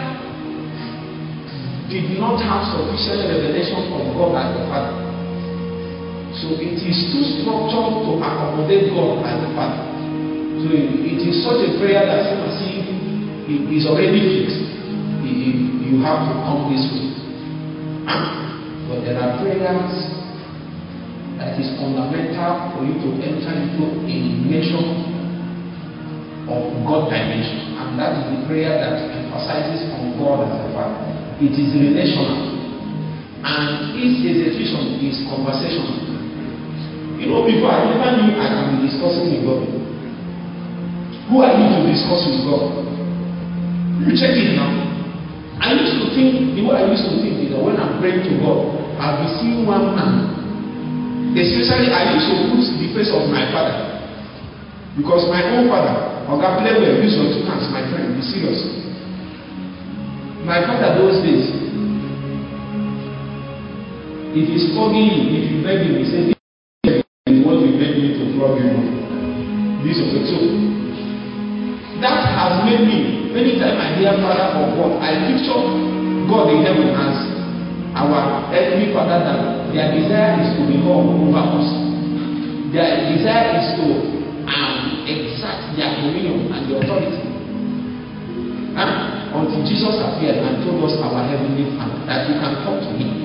A: did not have sufficient revelation from God as the Father. So, it is too structured to accommodate God as the Father. So, it is such a prayer that seems as if it is already fixed. You have to come this way. But there are prayers that is fundamental for you to enter into a dimension of God dimension. And that is the prayer that emphasizes on God as a Father. It is relational. And its execution is conversational. You know, before I never knew I can be discussing with God. Who are you to discuss with God? You check it now. I used to think, the way I used to think is that when I'm praying to God, I'll be seeing one man. Especially, I used to put the face of my father. Because my own father, Oga play well, use your two hands, my friend, be serious. My father those days, if he's flogging you, if you beg him, he says, this is what you beg me to flog you on. This of it. So, that has made me, anytime I hear Father or God, I picture God in heaven as our earthly Father, that their desire is to be Lord over us. Their desire is to exact their dominion and the authority. Until Jesus appeared and told us our heavenly Father that we can come to Him.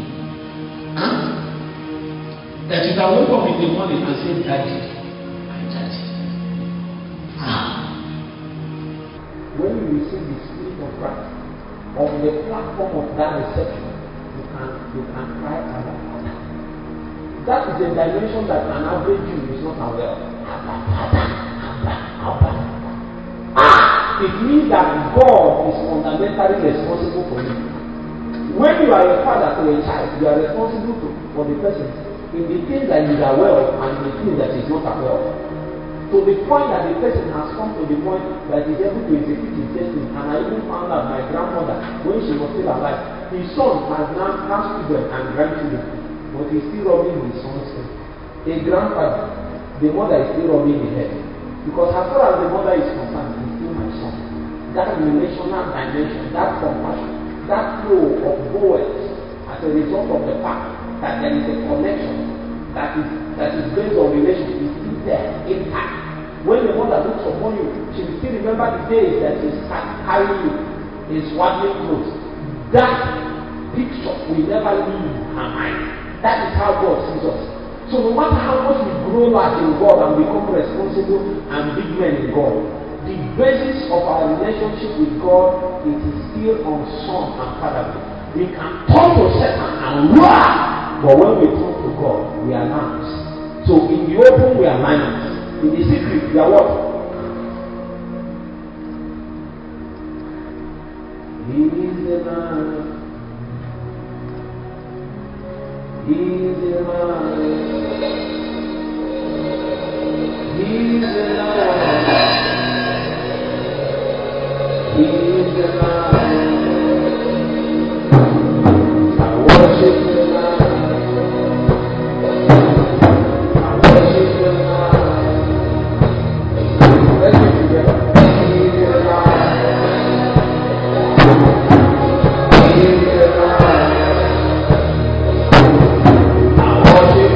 A: That you can wake up in the morning and say, Daddy, my daddy. When you
B: you receive the Spirit of Christ, on the platform of that reception, you can cry Abba, Father. That is a dimension that an average Jew is not aware of. Abba, Father, Abba, Abba. It means that God is fundamentally responsible for you. When you are a father to a child, you are responsible for the person in the things that you are aware of and the things that he is not aware of. To the point that the person has come to the point that he is able to execute his destiny. And I even found out my grandmother, when she was still alive, his son has children and grandchildren, but he's still rubbing his son's head. A grandfather, the mother is still rubbing the head. Because as far as the mother is concerned, he's still my son. That relational dimension, that compassion, that flow of Boaz as a result of the fact that there is a connection that is based on relationship is still there, intact. When the mother looks upon you, she will still remember the days that she carrying you in swaddling clothes. That picture will never leave her mind. That is how God sees us. So no matter how much we grow large in God and become responsible and big men in God, the basis of our relationship with God, it is still on son and fatherhood. We can turn to Satan and roar, but when we turn to God, we are lambs. So in the open, we are lions. In the secret, we are what? He is the man. He is the man. He is the man. He is the man. I worship the man. I worship the man. Let's be together. He is the man. He is the man. I worship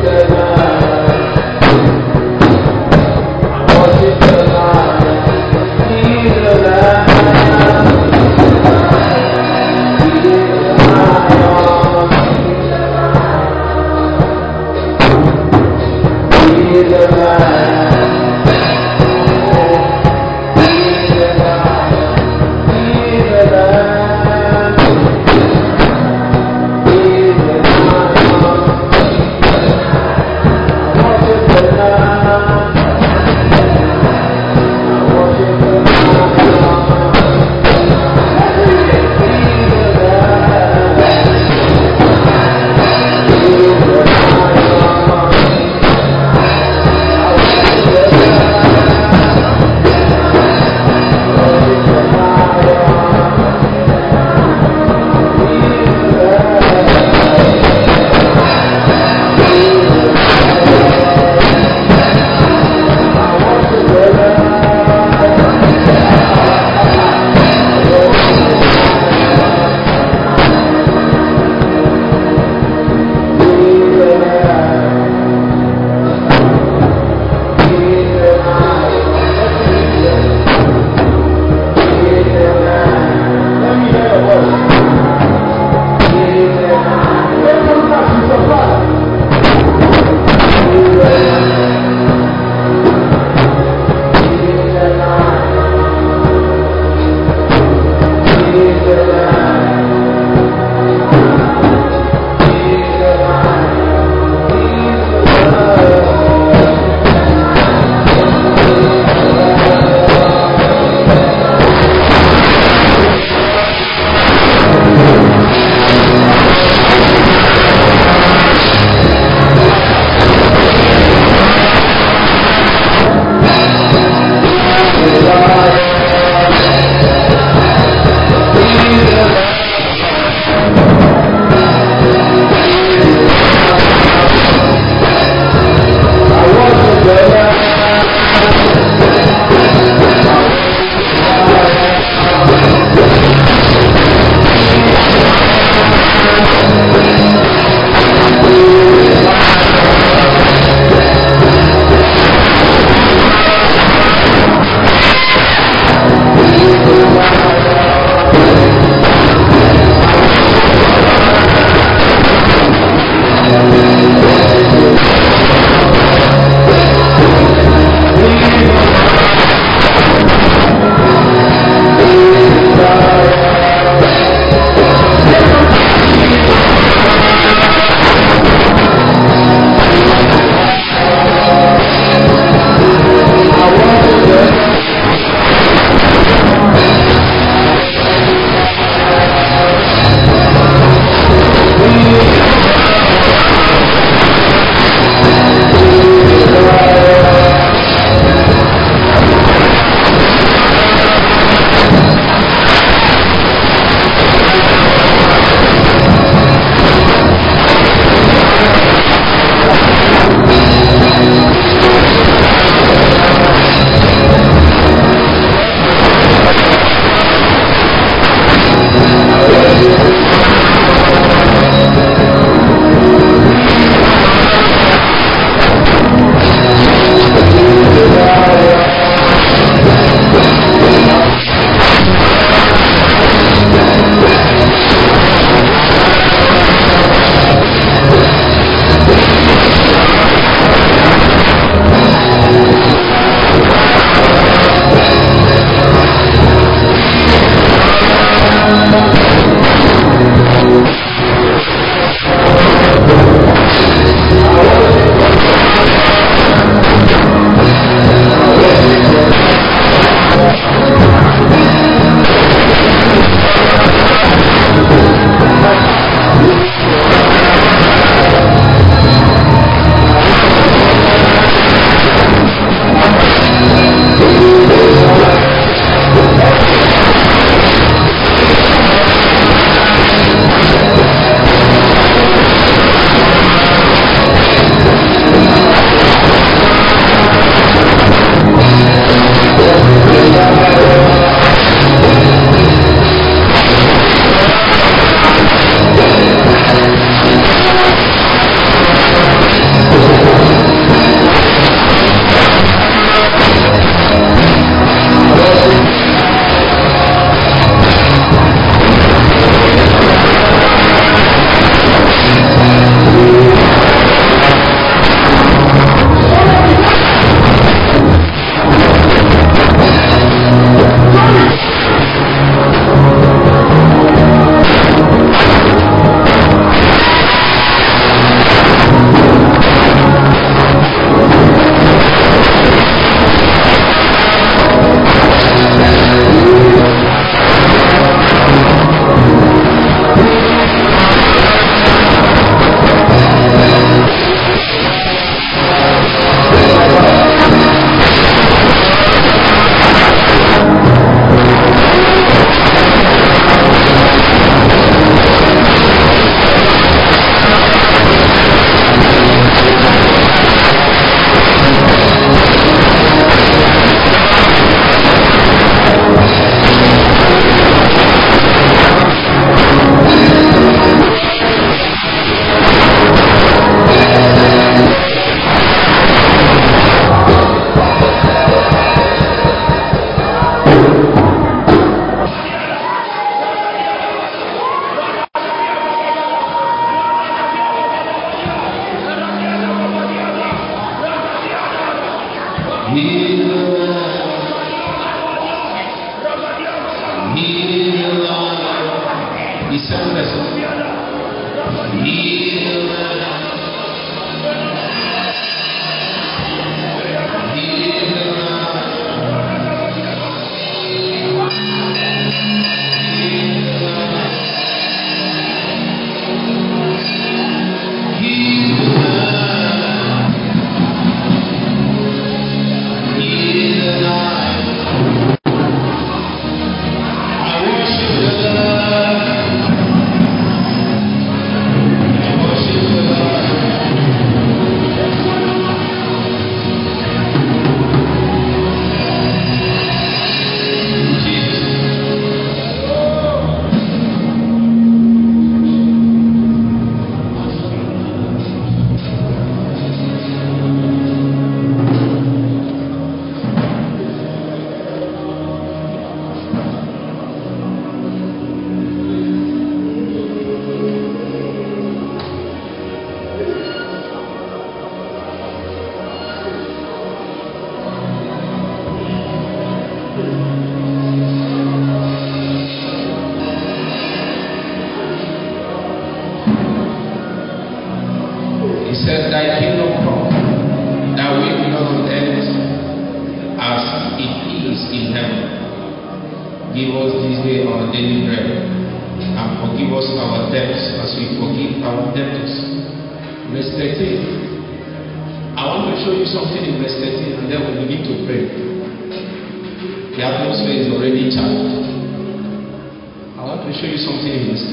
A: Give us this day our daily bread, and forgive us our debts as we forgive our debtors. Verse 13. I want to show you something in verse 13, and then we'll begin to pray. The atmosphere is already charged. I want to show you something in verse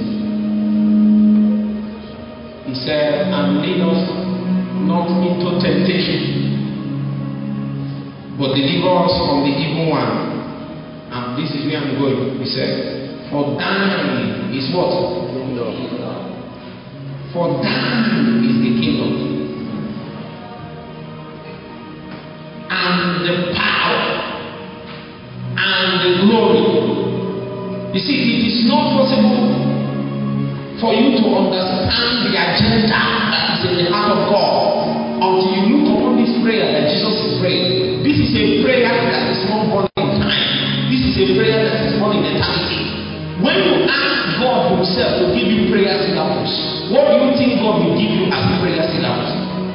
A: 13. He said, and lead us not into temptation, but deliver us from the evil one. And this is where I'm going. He said, for thine is what? For thine is the kingdom, and the power, and the glory. You see, it is not possible for you to understand the agenda that is in the heart of God until you look upon this prayer that Jesus is praying. This is a prayer that is not born in time. This is a prayer that is born in eternity. When you ask God Himself to give you prayer syllables, what do you think God will give you as prayer syllables?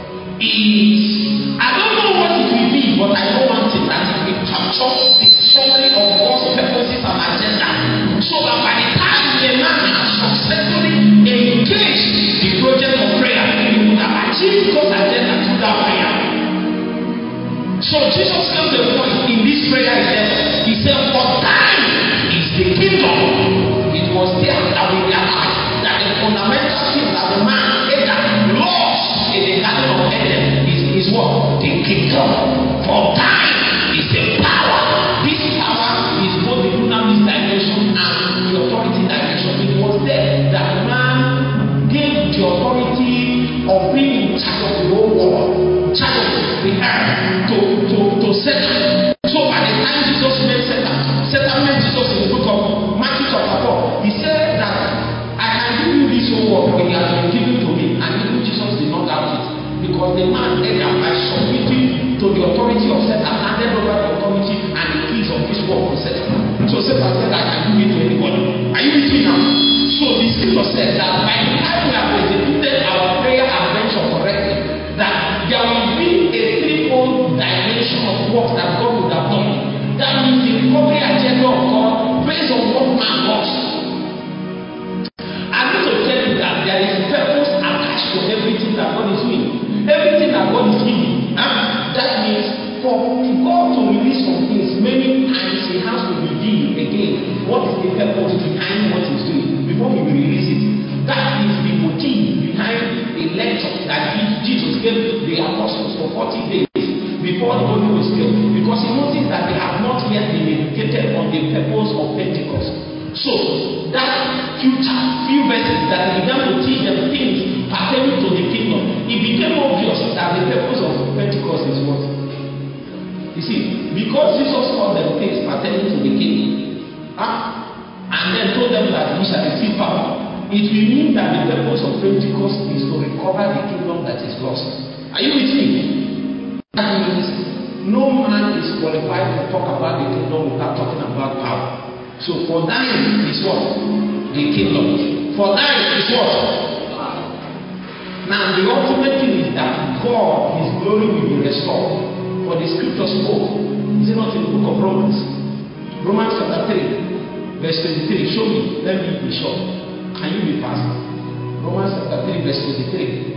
A: I don't know what it will be, but I know one thing, that it will capture the summary of God's purposes and agenda. So that by the time a man has successfully engaged the project of prayer, he would have achieved God's agenda through that prayer. So Jesus came to a point in this prayer he said, for thine is the kingdom. It was there that we realized that the fundamental thing that the man Adam lost in the Garden of Eden is what? The kingdom. For thine is the power. This power is both the dunamis dimension and the authority dimension. It was there that man gave the authority of being in charge of the whole world, in charge of the earth to Satan. So by the time Jesus met Satan met Jesus in the book of Matthew chapter 4. He said that I can give you this whole world, but it has been given to me. And even Jesus did not doubt it. Because the man Adam, by submitting to the authority of Satan, handed over the authority and the keys of this world to Satan. So Satan said, I can give it to anybody. Are you with me now? So the scripture said that by the time we have executed our prayer adventure correctly, that there will be a threefold dimension of work that God would have done. That means the recovery agenda of God based on what man lost. I'm going to tell you that there is purpose attached to everything that God is doing. Everything that God is giving. That means for God to release some things, many times He has to reveal again what is the purpose behind what He's doing before He will release it. That is the motive behind the lecture that Jesus gave the apostles for 40 days before the Holy Ghost came. Because He noticed that they have not yet been educated on the purpose of Pentecost. So that few verses that He began to teach them things pertaining to the kingdom, it became obvious that the purpose of Pentecost is what? You see, because Jesus taught them things pertaining to the kingdom, and then told them that ye shall receive power, it will mean that the purpose of Pentecost is to recover the kingdom that is lost. Are you with me? That means no man is qualified to talk about the kingdom without talking about power. So for thine is what? The kingdom. For thine is what? Now the ultimate thing is that God, His glory will be restored. For the scripture spoke. Is it not in the book of Romans? Romans chapter 3, verse 23. Show me. Let me be sure. Can you be fast? Romans chapter 3, verse 23.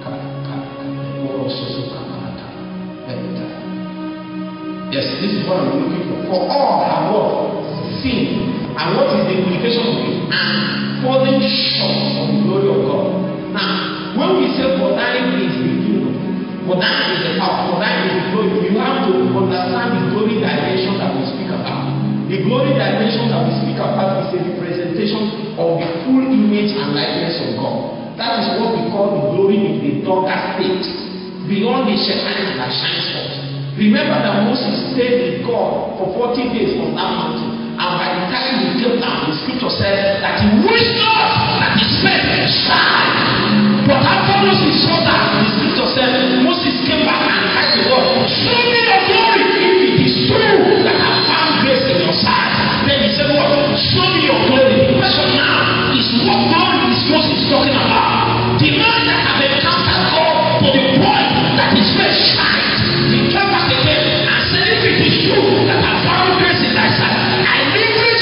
A: Yes, this is what I'm looking for. For all have what? Sinned. And what is the implication of it? And falling short of the glory of God. Now, when we say for thine is the kingdom, for thine is the power, for thine is the glory, you have to understand the glory dimension that we speak about. The glory dimension that we speak about is a representation of the full image and likeness of God. That is what we call the glory in the darker state, beyond the Shekinah that shines forth. Remember that Moses stayed with God for 40 days on that mountain, and by the time he came down, the scripture said that he wished not that his face shine. But after Moses saw that, the scripture said Moses came back and cried to God, show me your glory if it is true that I found grace in your sight. Then he said, what? Show me your glory. The question now is, what glory is Moses talking about? The man that have encountered God to the point that his face shines. He came back again and said, if it is true that I found grace in thy sight, I live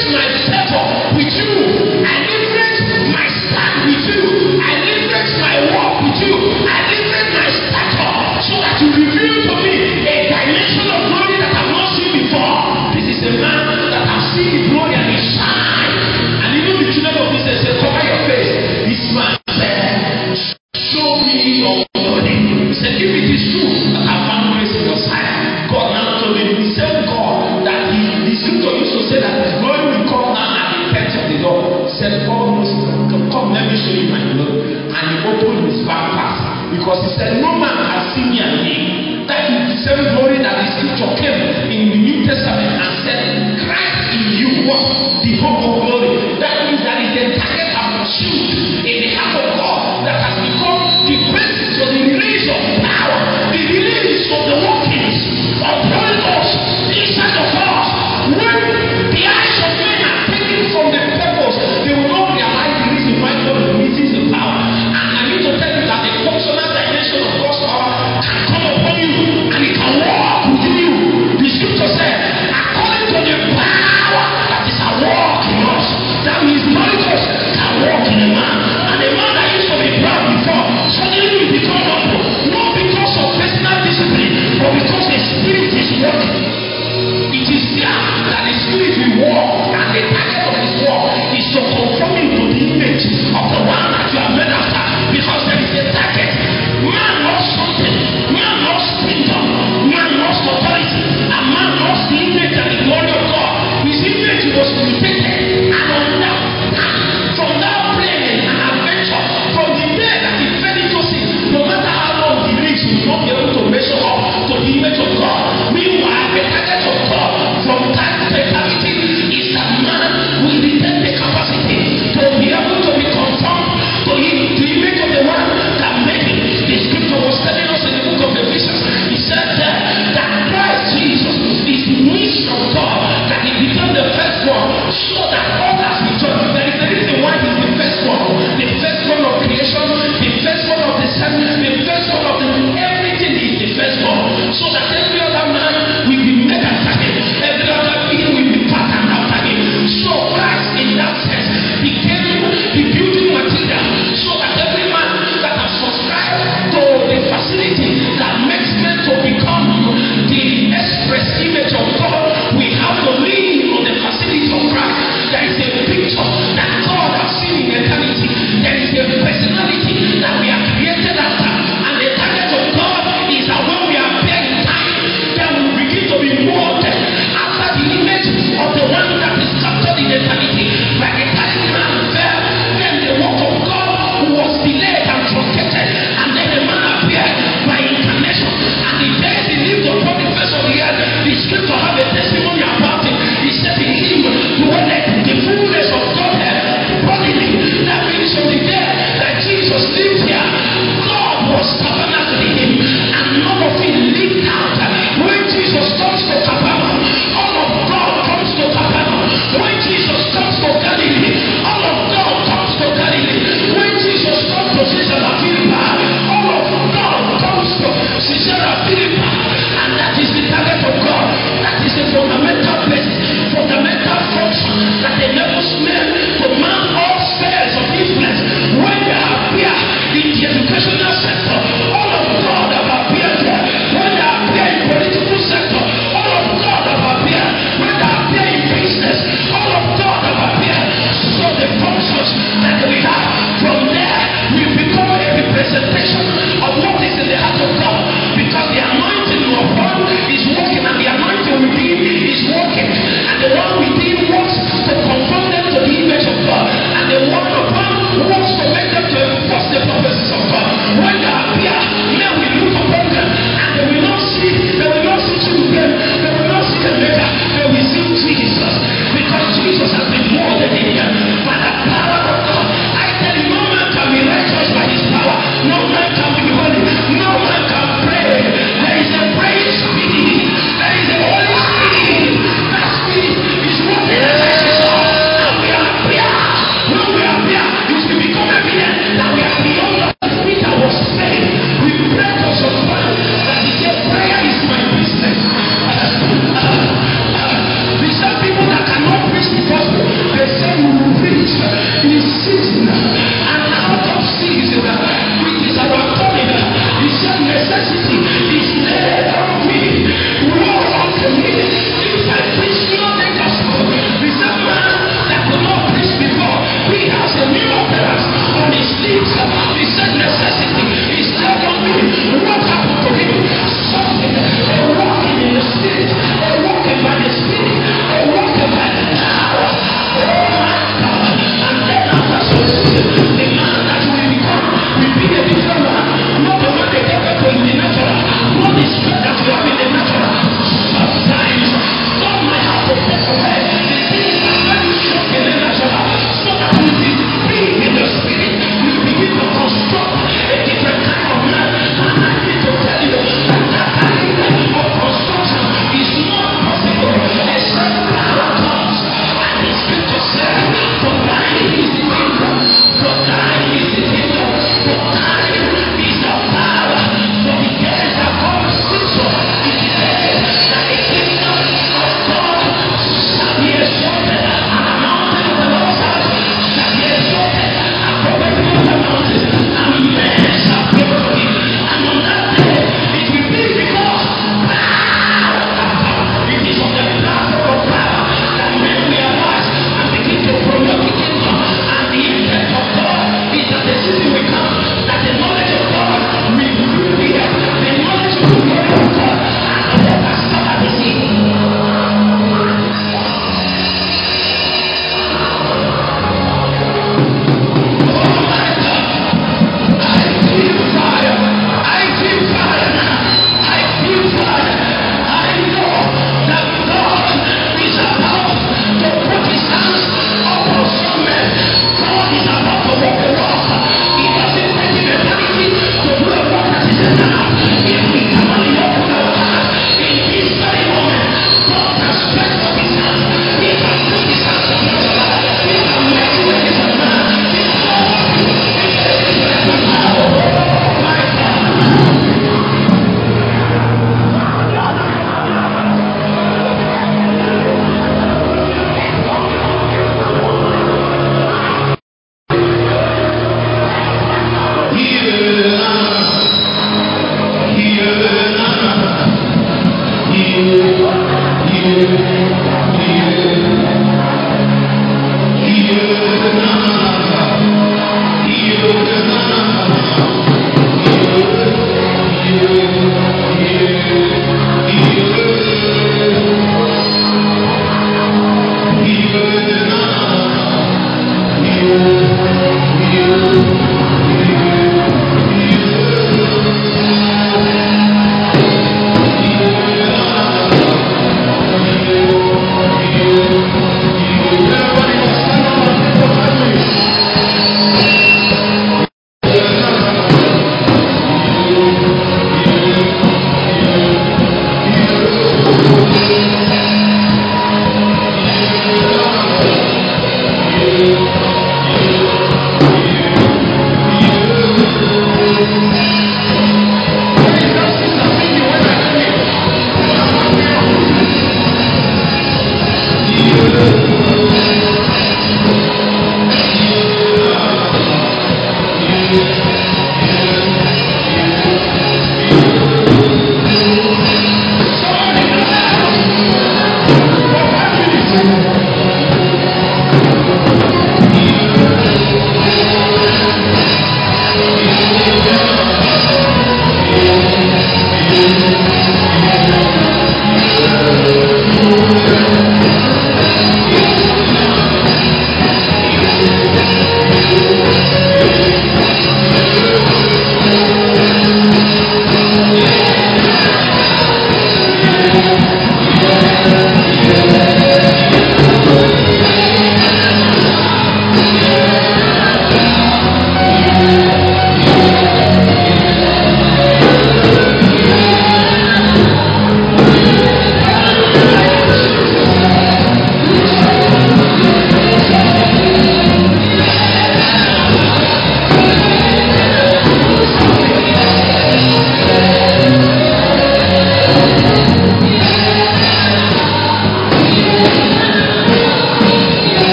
A: said, no man has seen me and me. That is the same glory that the scripture came in the New Testament and said, Christ in you, what? The hope of glory. That means that is the target and pursuit in the heart of God that has become the basis for the release of power, the release of the workings of the Holy Ghost inside of us. When the eyes of men are taken from the purpose, they will not realize the reason why God releases the power. And I need to tell you that the functional dimension of God's power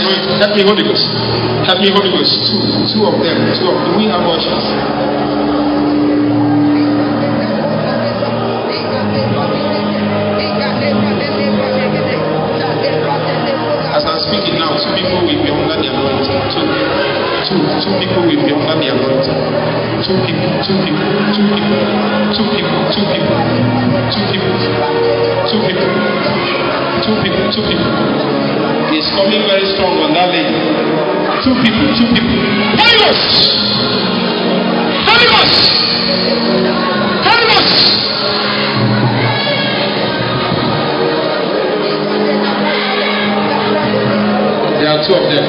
A: anointing. Help me, Holy Ghost. Help me, Holy Ghost. Two of them. Do we have ushers? As I'm speaking now, two people will be under the anointing. Two people will be under the anointing. Two people. He's coming very strong on that lady. Two people. Holy Ghost! There are two of them.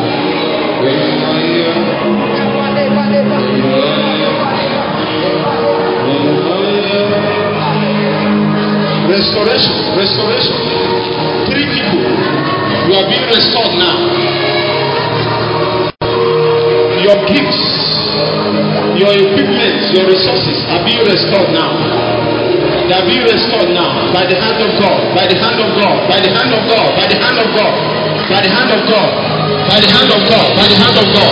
A: Restoration. 3 people. You are being restored now. Your gifts, your equipment, your resources are being restored now. They are being restored now by the hand of God. By the hand of God. By the hand of God. By the hand of God. By the hand of God. By the hand of God. By the hand of God.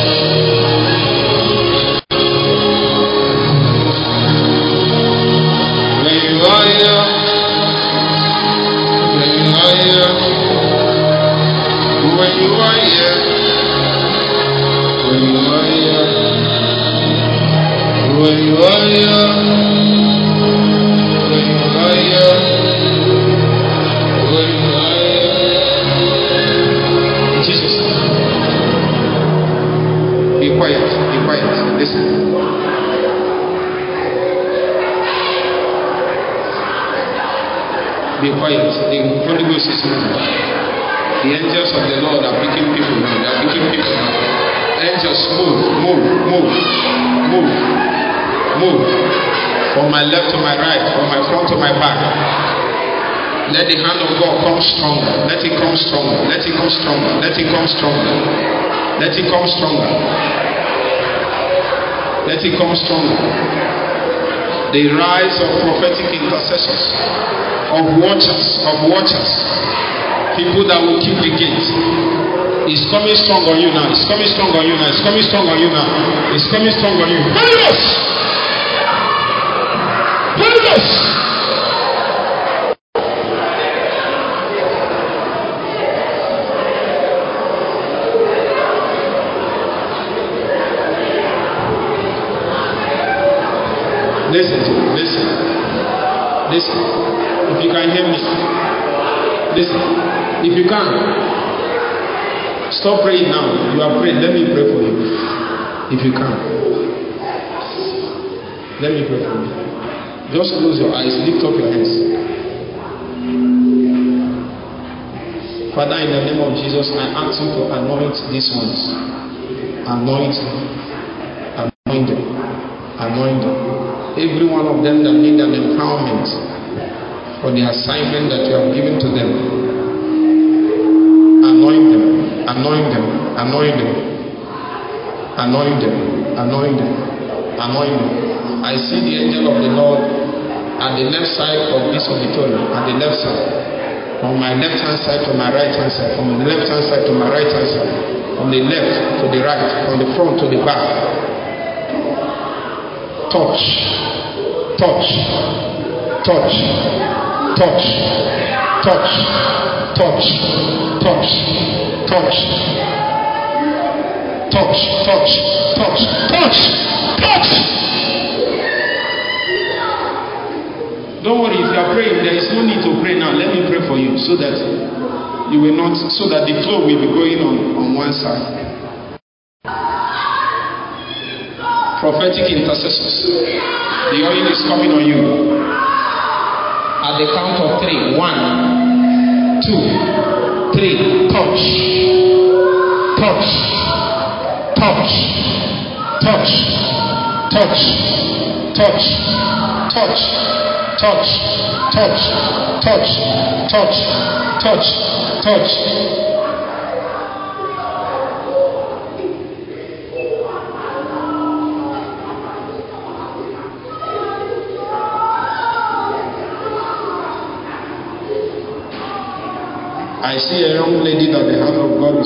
A: When you are here, when you are here, when you are here, when you are here, when you are here, when you are here, when you are here. Jesus. Be quiet. Listen. Be quiet. The Holy Ghost is moving. The angels of the Lord are picking people now. They are picking people now. Angels, move. From my left to my right, from my front to my back. Let the hand of God come stronger. Let it come stronger. Let it come stronger. Let it come stronger. Let it come stronger. Let it come stronger. The rise of prophetic intercessors, of watchers, people that will keep the gate. It's coming strong on you now. It's coming strong on you now. It's coming strong on you now. It's coming strong on you. Holy Ghost! Holy Ghost! Listen. If you can hear me, listen. If you can, stop praying now. You are praying. Let me pray for you. If you can, let me pray for you. Just close your eyes. Lift up your hands. Father, in the name of Jesus, I ask you to anoint these ones. Anoint them. Every one of them that need an empowerment for the assignment that you have given to them. Anoint them. I see the angel of the Lord at the left side of this auditorium, at the left side. From my left hand side to my right hand side, from the left hand side to my right hand side, from the left to the right, from the front to the back. Touch. Don't worry, if you are praying, there is no need to pray now. Let me pray for you so that you will not, so that the flow will be going on one side. Prophetic intercessors. The oil is coming on you. At the count of 3. 1, 2, 3. Touch. I see a young lady that the hand of God is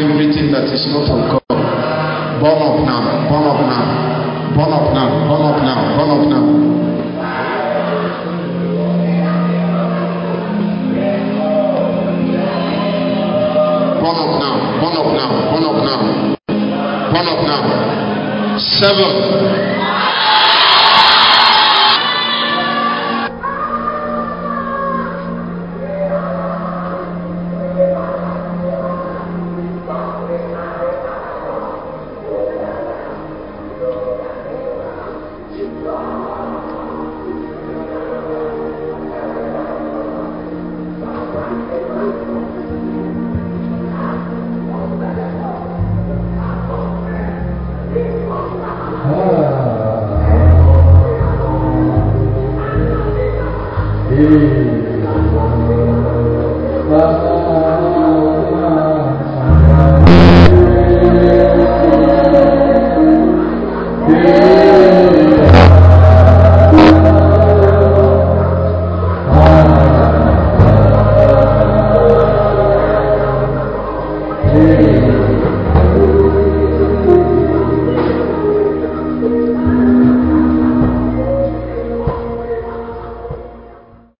A: everything that is not of God. Burn up now. Burn up now. Burn up now. Burn up now. Burn up now. Burn up now. Burn up now. Burn up now. Burn up now. 7.